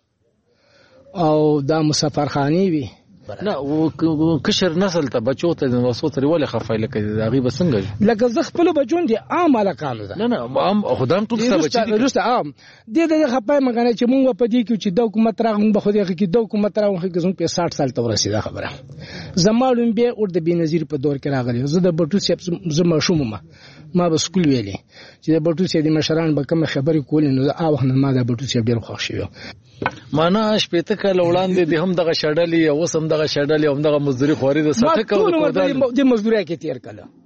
کارت او دا مسافرخاني وي نه او کشر نسل ته بچو ته د وسوت ریواله خفایله کوي دا غي بسنګ لکه زه خپل بچون دي عام علاقانو ده نه عام خدام ټول څه بچي دي رسته عام د خپای مګنه چې مونږ په دې کې چې د حکومت راغون به خو دې کې د حکومت راغون کې زموږ په 60 سال ته ورسېده خبره زمالون به اور د بنظیر په دور کې راغلی زه د بټو سیب زما شوم ما به سکول ویلې چې د بټو سیب د مشران به کوم خبرې کولې نو او ما د بټو سیب ډیر خوښ شو معنا شپته کله وړاندې د هم دغه شډلې او سم دغه شډلې هم دغه مزدوري خوري د سټه کوي د مزدوري کې تیر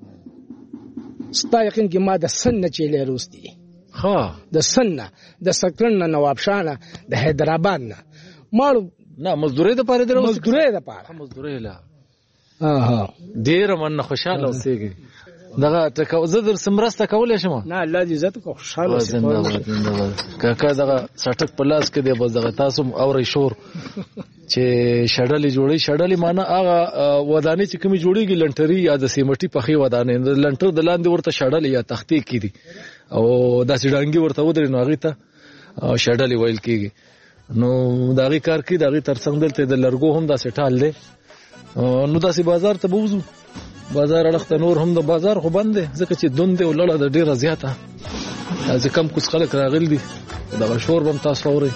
کله ستا یقین کې ما د سن چیلې روستي د سن د سکرن نواب شانه د حیدرآباد نه ماړو نه مزدوري د پاره درو مزدوري د پاره مزدوري لا ډیر من خوشاله اوسېږي دغه تکو زه در سمرسته کولې شم نه الله دې عزت کو خوشاله اوسې کاکا دغه سټک پلاس کې دی بس دغه تاسو اورې شور چې شډلې جوړي شډلې معنا هغه ودانې چې کومي جوړيږي لنټري یا د سیمټي پخې ودانې د لنټر د لاندې ورته شډلې یا تختې کیدي او د سډانګي ورته ودرې نو هغه ته شډلې ویل کیږي نو دغه کار کې دغه ترڅنګ دلته د لرګو هم د سټال دی نو داسې بازار ته بوزو بازار اړخته نور هم د بازار خو بند دي ځکه چې دوند او لړه د ډیره زیاته از کم کوس خلک راغلي دي دا شور بم تاسو اوري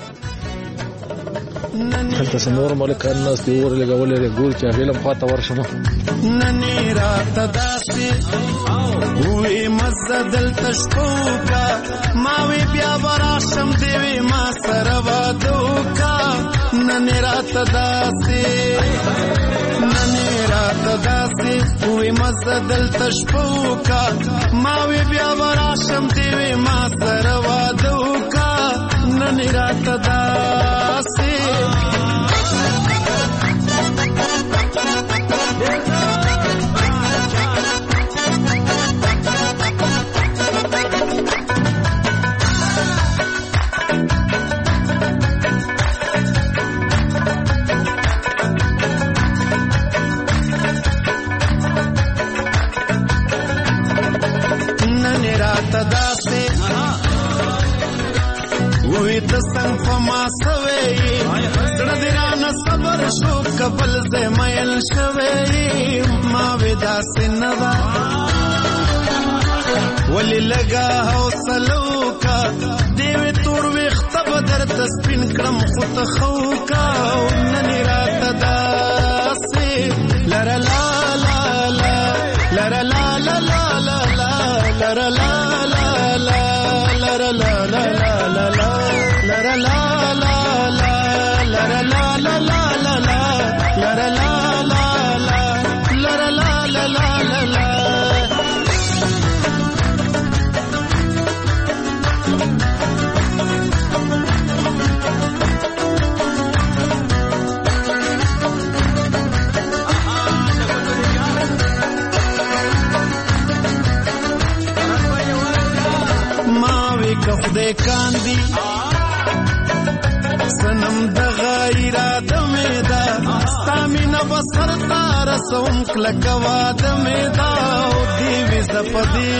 هلته څنور ملکان ناس دی اور لګولې ګور چې هغه لم خاطه ورشم ننی رات داسې وې مزدل تشکوکا ما وی بیا وراشم دی وی ما سره وادوکا ننی رات داسې وی مزدل تشکوکا ما وی بیا وراشم دی وی ما سره وادوکا ننی رات داسې تسنگ فما سوی زړه درانه صبر شو قبل ز مایل شوی ما ودا سنوا ولي لگا حوصلو کا دیو تور وخت بدر تسپین کړم خو ته خو کا نن رات داسې لر لا لا لا لر لا لا لا لا لر لا لا لا لر لا لا لا لا la la la la la la la la la la la la la la la la la la la ما وی کف دے کاندی سنم دغه اراده مې ده ستا مینه به سر ته رسوم کلکه واده مې ده او دې وي زه په دې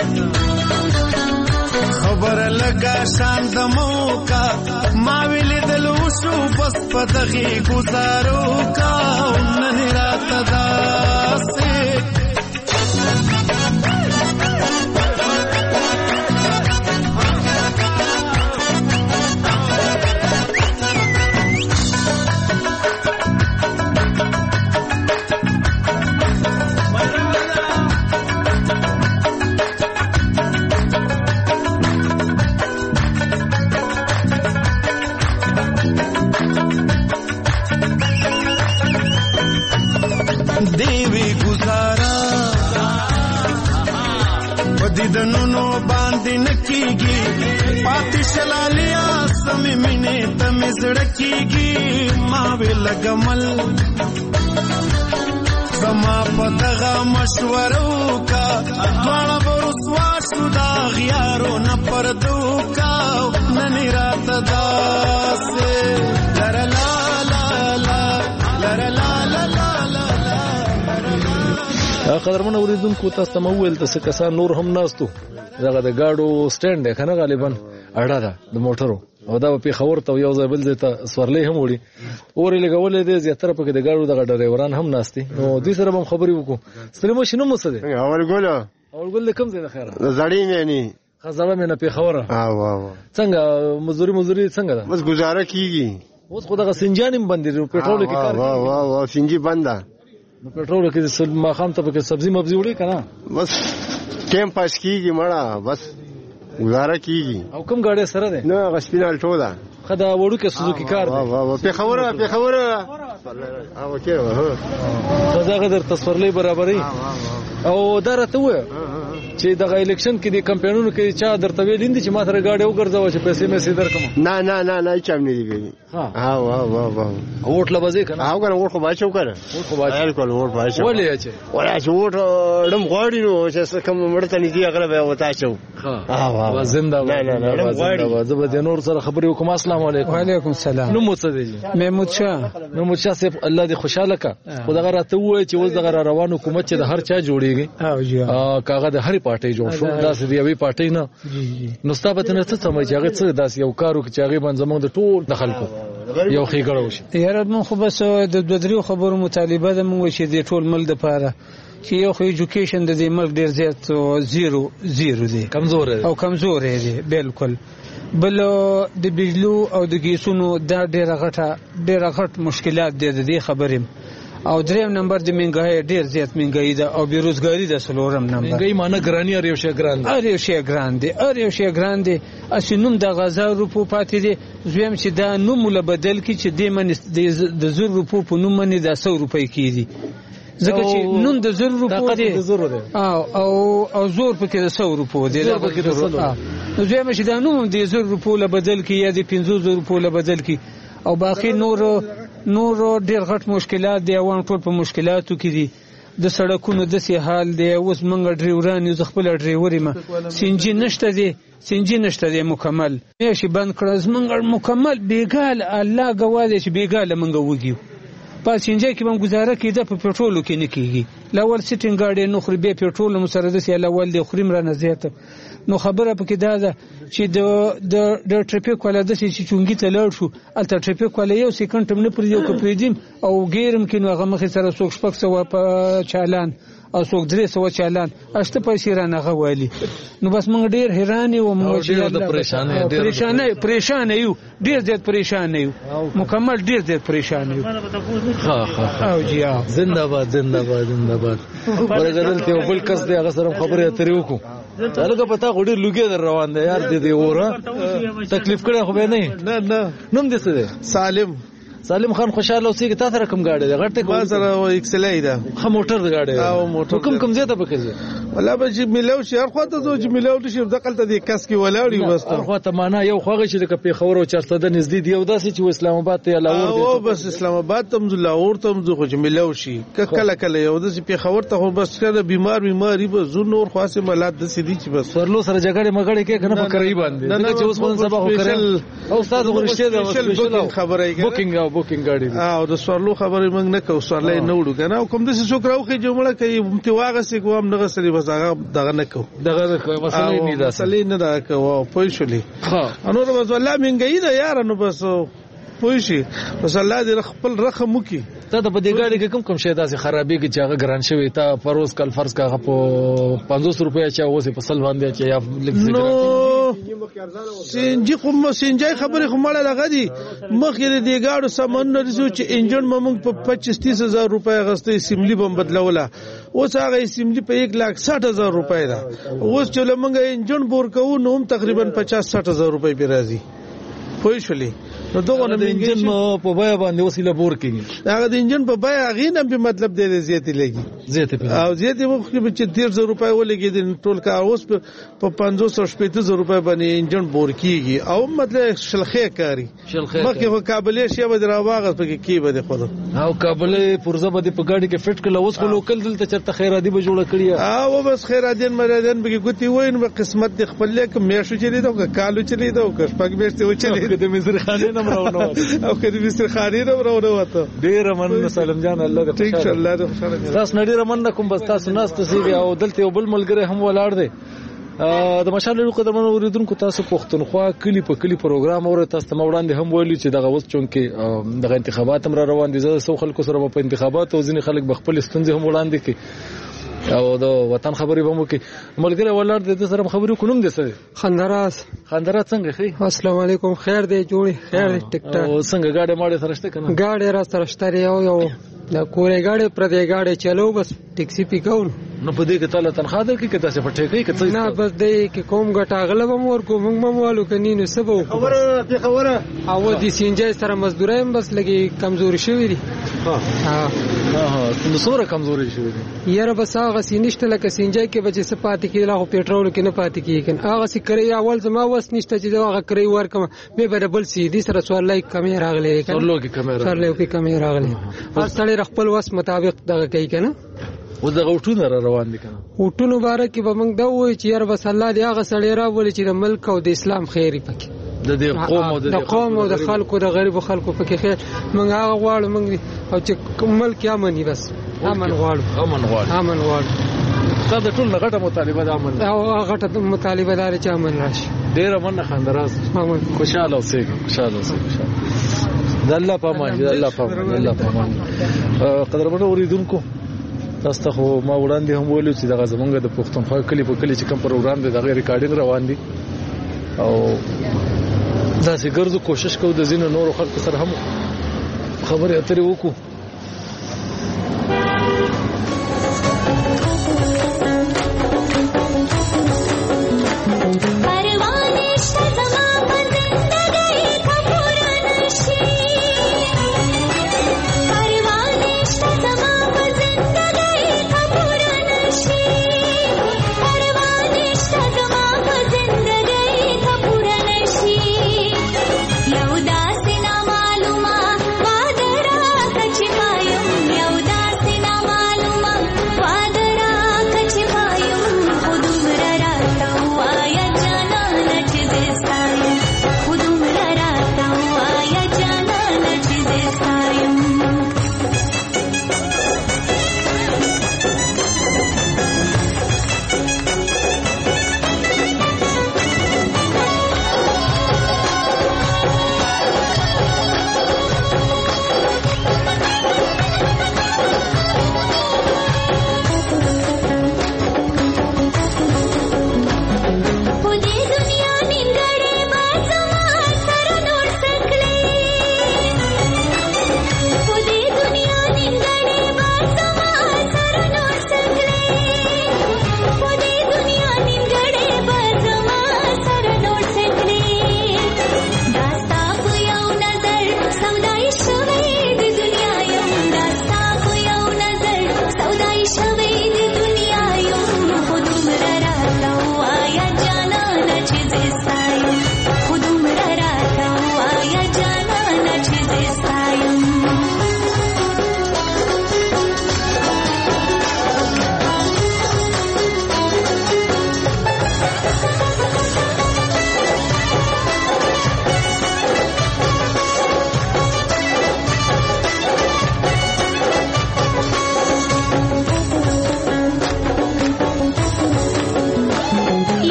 خبره لګه شان د موکا ما وی لیدل وشو بس په دغې ګزارو کا نن راته داسې دیوی گزارا بدیدنونو باندې نکیږي پاتې شلالیا سمې مینې ته مې زړه کیږي ما وی لګمل زما په دغه مشورو کا دواړه ورسوا شو دا غیارو نه پردو کا نن راته داسې لرلا لا لا لرلا لا لا قدرمن اوریدونکو تاسو ته وویل چې کسان نور هم ناستو دغه د گاډو سټینډ دی کنه غالبا اړه ده د موټرو او دا په خبر ته یو ځای بل ځای ته سورلې هم وړي اورې لګولې دي زیاتره په د گاډو دغه ډرایوران هم ناستي نو دوی سره هم خبرې وکړو ستړي شنو مو څه دي اول ګل کوم ځای ده خیره زړی مې نه خزانه مې نه په خبره څنګه مزدوري څنګه ده بس گزاره کیږي اوس خو دغه سنجانم بندي پټرول کې کار وا سنجي بنده نو پټرول کې ما خام ته په سبزي مبزي وړي کنه بس ټیم پاس کیږي مړه بس گزاره کیږي او کوم گاډي سره ده نو غسپینال ټوله خدا وړو کې سوزوکی کار دی په خبره او کې خدای در تصورلې برابرې او درته و چې دغه الیکشن کې د کمپاینونو کې چا درته ویلین چې ما سره گاډي وګرځاو چې پیسې مې سي درکم نه چم نه دی ویلي ها ووټ لبازي کنه هاو کنه ووټ خو باچو کنه ووټ خو باچو ولې چې ووټ دم غواړي نو چې کوم مړته نه دی هغه به وتا چو ها زنده باد زه به نور سره خبرې وکم السلام علیکم وعلیکم السلام نو مو څه دی محمود شاه صاحب الله دې خوشاله کا خدای راته وای چې اوس دغه روان حکومت چې د هر چا جوړیږي کاغه د هر پارټي جوړ شو داسې دی یوې پارټي نه نو ستابت نه څه سمای چې هغه څه داسې یو کارو چې هغه باندې زموږ د ټول د خلکو یو خېګړو شي یاره مون خو بس د دوه درو خبرو مطالبه ده مونږ چې د ټول ملک د پاره چې یو خو ایجوکیشن د دې ملک ډیر زیات زیرو دی کمزور دی بالکل بل د بجلو او د ګیسونو دا ډیره غټ مشکلات دي د دې خبرې او دریم نمبر د منګای ډیر زیات منګای ده او بیروزګاری د سلورم نمبر منګای معنی ګرانی او یو شی ګران دي اسنوم د غزا روپو پاتې دي زویم چې دا نوم له بدل کی چې د من د 0 روپو په نوم باندې د 100 روپۍ کیدی ځکه چې نون د 0 روپو دی او زور پکې د 100 روپو دی نو زویم چې دا نوم د 0 روپو له بدل کی یا د 500 روپو له بدل کی او باقي نور ډیر غټ مشکلات دی او ټول په مشکلاتو کې دي د سړکونو د سي حال دی اوس منګ ډرایوران یو خپل ډرایوري ما سنجي نشته دی مکمل نشي بند کړز منګ مکمل بیګال الله غواړي چې بیګال منګ وګیو پاسنجر کې باندې گزاره کیده په پټرولو کې نه کیږي لاول سټینګ گاډي نو خري به پټرول مسره د سي لاول دی خریم را نزيته نو خبره پکې دا ده چې د ټریفیک ولا د چې چونګي ته لاړ شو الته ټریفیک ولا یو سکند هم نه پریدو کو پریدیم او غیرم کې نو هغه مخې سره څوک شپک سو په چالان او څوک 300 چالان اشته پیسې را نه غوالي نو بس موږ ډیر حیران یو موږ پریشان یو ډیر زیات پریشان یو مکمل ډیر زیات پریشان یو او جی زنده باد ورګدل ته بل کس دی هغه سره خبرې اترې وکړو هغه پتا غوډي لوګي در روان دی یار دې اوره تکلیف کړه خو به نه نوم دې څه دی سالم خان خوشاله اوسې تا سره کوم گاډي ده غټه ما سره ایکسلای ده خو موټر ده گاډي او موټر کوم زیاته پکې ولا به چې ملاو شي هر خواته زو چې ملاو شي دقلته د کس کې ولاړی بس هر خواته معنا یو خوغه چې د پیښور او چرته د نږدې دی او داسې چې اسلام آباد ته لاهور دی او بس اسلام آباد ته لاهور ته خو چې ملاو شي کله کله یو د پیښور ته خو بس کله بیماری به زو نور خاصه ملات د سدي چې بس سرلو سره جګړه مګړه کې کنه په کرای باندې دا چې اوس په سبا خو کړل او استاد غوښته د خبره بوکینګ غاډي او د سرلو خبره موږ نه کوو سرلې نه وړو کنه کوم د څه څوک راوخي جوړه کوي امتواغه سي کوم نه غسري بس هغه دغه نه کوي مسلې نه دا کوي پوه شولې انور بس والله منګي دا یار نو بس پوه شي بس الله دې خپل رحم وکي ته د بدی ګاډي کې کوم شی داسې خرابې کې چې هغه ګران شوی تا فروز کل فرض کا په 500 روپیا چې اوسه په سل باندې چې یا نو سینجی کوم سینجای خبره خو مړه لګا دي مخکې دې ګاډو سامان نه رسو چې انجن موږ په 25-30,000 روپیا غستې سیملی بم بدلوله اوس هغه سیملی په 1,60,000 روپیا ده اوس چې موږ انجن بور کوو نو هم تقریبا 50-60,000 روپیا به راځي پوه شولې نو دغه د انجن په بیا باندې وسیله بور کیږي هغه د انجن په بیا غینه په مطلب دی زیاتې لګي او زیاتې وخت کې چې 1,000 روپیا ولګي د ټول کار اوس په 500-6,000 روپیا باندې انجن بور کیږي او مطلب شلخې کاری مخکې خو کابلې شی به راواغه پکې کی به خو او کابلې پرزه به په ګاډي کې فټ کله اوس خو لوکل دلته چرته خیرادي به جوړه کړی او بس خیرادین مرادین به ګوتی وین به قسمت د خپل لیک میشو چلی دا کالو چلی دا کښپک میشته و چلی د مصر خانه نم راونو او کدي مصر خانه نم راونو وته ډیر من سلام جان الله دې ٹھیک شه الله دې خوشاله تاسو نړۍ رمن کوم بس تاسو ناس ته او دلته یو بل ملګری هم ولاړ دی د مشالې قدمونو اوریدونکو تاسو پښتونخوا کلی په کلی پروګرام اور تاسو ته وړاندې هم ویلي چې دغه وخت چونکې دغه انتخابات هم را روان دي زه سو خلکو سره په انتخابات او ځینې خلک بخپل ستونزې هم وړاندې کوي او د وطن خبرې به مو کې ملګری ولر د سره خبرې کوم دي سره خندراس څنګه خي السلام علیکم خیر دی جوړي خیر ټیک ټاک او څنګه گاډي ماډي سره شته کنه گاډي را سره شته یو دا کورې گاډي پر دې گاډي چلو بس ټیکسي پیکاون نو په دې کې تعالی تنخواه درکې کې تاسو پټې کوي کڅ نه بس دې کې کوم ګټا غلب مور کوم موږ کني نو سبو خبره او دې سینجای سره مزدورایم بس لګي کمزوري شوی دي ها نو سره کمزوري شوی دي یاره بس هغه سینشته لکه سینجای کې بچي سپاتې کې لا پېټرول کې نه پاتې کیږي هغه سې کړی اول زما وس نشته چې هغه کړی ورکم به بل سي دي سره سوال لای کمې راغلي سره لوګي کمې راغلي اصلي خپل وس مطابق دغه کوي کنه و دغه وټونه را روان دي کنه وټونو باره کې به موږ دا وایو چې یار بس الله دې هغه سړی راولي چې د ملک او د اسلام خیری پکې د قوم او د خلکو د غریب خلکو پکې خیر موږ هغه غواړو موږ او چې ملک امني بس امن غواړو دا د ټول غټه مطالبه د امن او غټه مطالبه دار چې امن راشي ډیر امن خندراز خوشاله اوسئ د الله پامان قدرمنو اوریدونکو تاسو ته ما وړاندې هم ویلو چې دغه زمونږ د پښتونخوا کلی په کلی چې کوم پروګرام دی دغه ریکارډینګ روان دي او دا چې ګرځو کوشش کوو د زینو نور خلکو سره هم خبرې اترې وکړو یو داسې نا معلومه بادرا کچ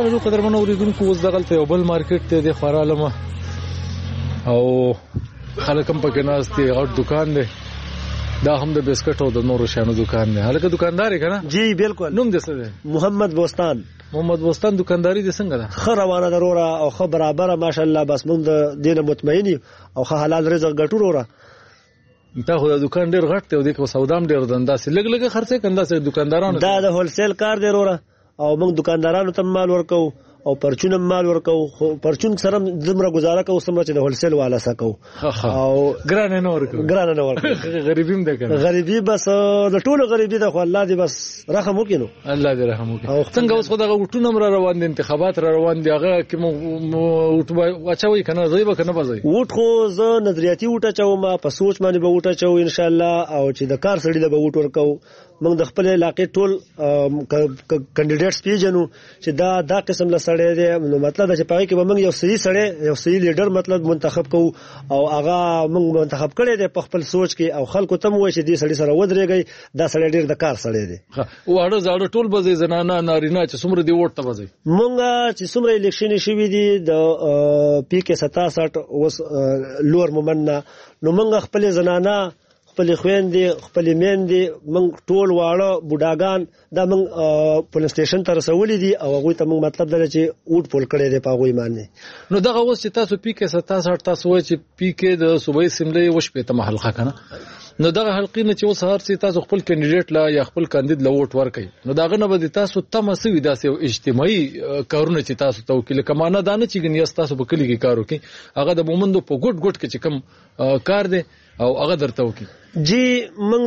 مشال قدرمن اوریدونکو اوس دغلته یو بل مارکیټ ته د خورالمه او خلک هم پکې ناستي غټ دکان دی دا هم د بسکټ او د نورو شانو دکان دی. هلکه دکاندار یې کنه؟ جی بالکل. نوم دې څه دی؟ محمد بوستان. محمد بوستان دکانداری دې څنګه ده؟ خه روانه ضروره او خه برابر ماشاءالله. بس موږ د دینه مطمئن او خه حلال رزق ګټو وروره. دا خو د دکان ډیر غټ دی او د سودام ډیر دنداسې لګ لګ خرڅه کنده دکاندارانو. دا د هولسیل کار دی وروره او موږ دکاندارانو ته مال ورکو او پرچون مال ورکو. خو پرچون سره زمره گزاره کوو سمره چې د هولسیل والا سکو او ګران نه ورکو. غریبیم ده کنه؟ غریبی بس د ټولو غریبی ده خو الله دې بس رحم وکړي. الله دې رحم وکړي. او څنګه اوس خو دغه وټونه مر روان دي انتخابات را روان دي هغه کې مو وټ واچوي کنه زوی به کنه بځي وټ خو زه نظریاتي وټه چوم په سوچ باندې به وټه چو ان شاء الله او چې د کار سړی د به وټ ورکو. موږ د خپل علاقې ټول کینډیډیټس پیژنو چې دا قسم له سړی دی. نو مطلب دا چې پای کې به موږ یو صحیح لیډر مطلب منتخب کوو او هغه موږ منتخب کړی دی په خپل سوچ کې او خلکو ته مو چې دې سړی سره ودرېږي دا سړی ډیر د کار سړی دی. واړه زاړه ټول بځي زنانه نارینه چې څومره دی ووټ ته بځي. موږ چې څومره الیکشن شوی دی د پی کې 67 اوس لور مومنه نو موږ خپل زنانه خپل خويندې خپل میندې موږ ټول واړه بوډاګان دا موږ پولیس سټیشن ته رسولې دي او هغه ته موږ مطلب دا چې ووټ پول کړی دی په هغه باندې. نو دغه اوس چې تاسو پی کې 67 تاسو وایي چې پی کې د صوبایي اسمبلی وش په تمه حلقه کنه نو دغه حلقې نه چې اوس هر څه تاسو خپل کینډیډیټ لا یا خپل کاندید لا ووټ ورکړي نو دغه نه به تاسو تمه سوي داسې اجتماعي کارونه چې تاسو توکل کمانه دانه چې ګنې تاسو په کلی کې کار وکړي هغه د مومندو په ګډ کې چې کم کار دی او هغه درته وکړي. جی موږ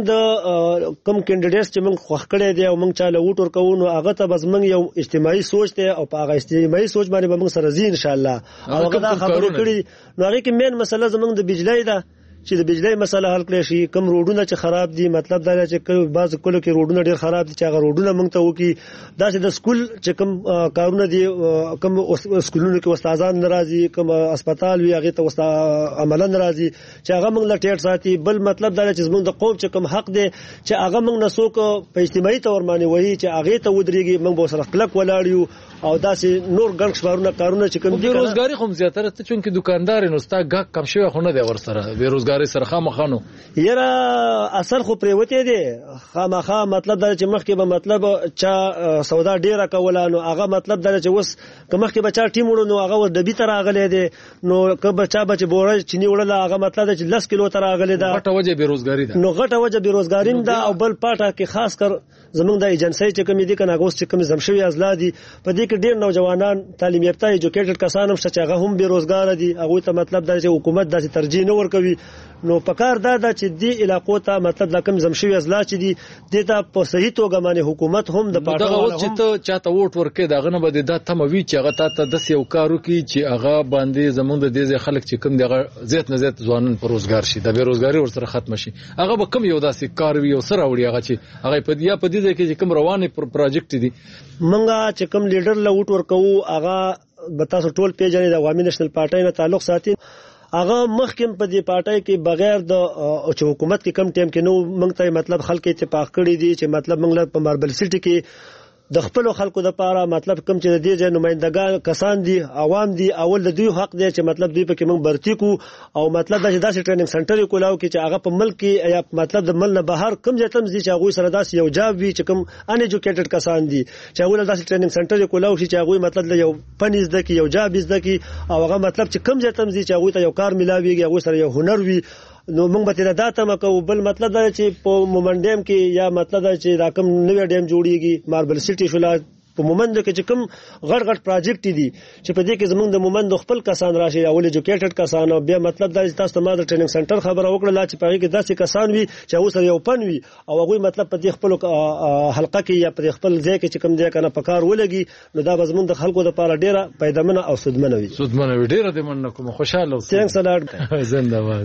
د کم کینډیډیټس چې موږ خوښ کړی دی او موږ چاله ووټ ورکوو نو هغه ته بس موږ یو اجتماعي سوچ دی او په هغه اجتماعي سوچ باندې به موږ سره ځي ان شاء الله. او هغه دا خبرې کړي نو هغه کې مین مسله زموږ د بجلی ده چې د بجلی مسله حل کړی شي. کم روډونه چې خراب دي مطلب دا چې بعض کلو کې روډونه ډیر خراب دي چې هغه روډونه موږ ته وکړي. دا چې د سکول چې کم کارونه دي کم سکولونو کې استادان ناراضي کم هسپتال وی هغه ته عملا ناراضي چې هغه موږ لا ټیټ ساتي. بل مطلب دا چې موږ د قوم چې کم حق دی چې هغه موږ نسوک په اجتماعي تور باندې وایي چې هغه ته ودرېږي موږ به سره کلک ولاړیو او داسې نور ګڼ شمارونه کارونه چې کوم دي. بیروزګاری خو زیاتره ته چونکه دکاندار نو ستا ګاک کم شوی خو نه دی ور سره بیروزګاری سره خامخانو یره اصل خو پریوته دی خامخا مطلب دا چې مخکې به مطلب چا سودا ډیره کوله نو هغه مطلب دا چې وس مخکې به چا ټیم وړو نو هغه د بي تر اغلې دی نو کبه چا بچ بوره چني وړل هغه مطلب چې 10 کیلو تر اغلې دا غټه وجه بیروزګاری ده. نو غټه وجه بیروزګاری ده او بل پاټه کې خاص کر زمونږ د ایجنسی چې کوم دي کنه هغه چې کوم زمشوي ازلادي په دې کې ډېر نوجوانان تعلیم یافته ایجوکیټډ کسان هم شته چې هغه هم بیروزګار دي. هغه ته مطلب دا چې حکومت داسې ترجیح نه ورکوي نو پکار دا چې دې علاقو ته مطلب دا کوم زمشوي ازلا چې دي د ته په صحیح توګه باندې حکومت هم د پاټو دغه چې ته چاته ووټ ورکې دغه نه بده دا تموي چې هغه ته د یو کارو کې چې هغه باندې زمونږ د دې خلک چې کوم دغه زیات نه زیات ځوانان پر روزګار شي د بیروزګاری ورسره ختم شي هغه به کم یو داسې کار وي او سره وړي هغه چې هغه په دې په دې کې چې کوم رواني پروجیکټ دي منګه چې کوم لیډر له ووټ ورکوو هغه به تاسو ټول پیژنې د عوامي نېشنل پارټي نه تعلق ساتي. هغه مخکې په دې پارټي کې بغیر د چې حکومت کې کم ټیم کې نو موږ ته مطلب خلک اتفاق کړی دي چې مطلب موږ په ماربل سټي کې د خپل خلکو د پاره مطلب کم چې د دې نمائندګان کسان دي عوام دي اول د دوی حق دی چې مطلب دوی پکې موږ برتی کو او مطلب دا چې داسې ټریننګ سنټر کولاو کې چې هغه په ملک کې یا مطلب د مل نه بهر کم ځای تم دي چې هغه سره داسې یو جاب وي چې کم ان ایجوکیټډ کسان دي چې هغه داسې ټریننګ سنټر کولاو چې هغه مطلب یو پنځ د کې یو جاب زده کی او هغه مطلب چې کم ځای تم دي چې هغه ته یو کار ملاويږي هغه سره یو هنر وي نو موږ به تر دا ته مکو. بل مطلب دا چې په مومنډیم کې یا مطلب دا چې دا کوم نوې ډیم جوړیږي ماربل سټي شولا په مومند کې چې کوم غټ غټ پروجیکټ دي چې په دې کې زمونږ د مومند خپل کسان راشي اول ایجوکیټډ کسان او بیا مطلب دا چې تاسو ته ما د ټریننګ سنټر خبره وکړه چې په کې داسې کسان وي چې هغه سره یو پن وي او هغه مطلب په دې خپل حلقه کې یا په خپل ځای کې چې کوم ځای کنه پکار ولګي نو دا زمونږ د خلکو لپاره ډیره پیدامنه او سودمنه وي. سودمنه وي ډیره د من کوم خوشاله اوسئ. ثانکس الاډ زنده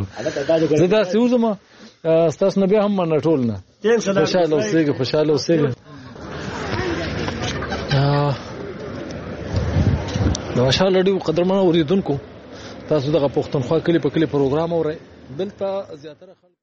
باد زدا سوزما تاسو نه به هم من ټول نه خوشاله اوسئ. ماشاء الله ډیو قدرمنو اوریدونکو تاسو دغه پښتونخوا کلی په کلی پروګرام اورئ دلته زیاتره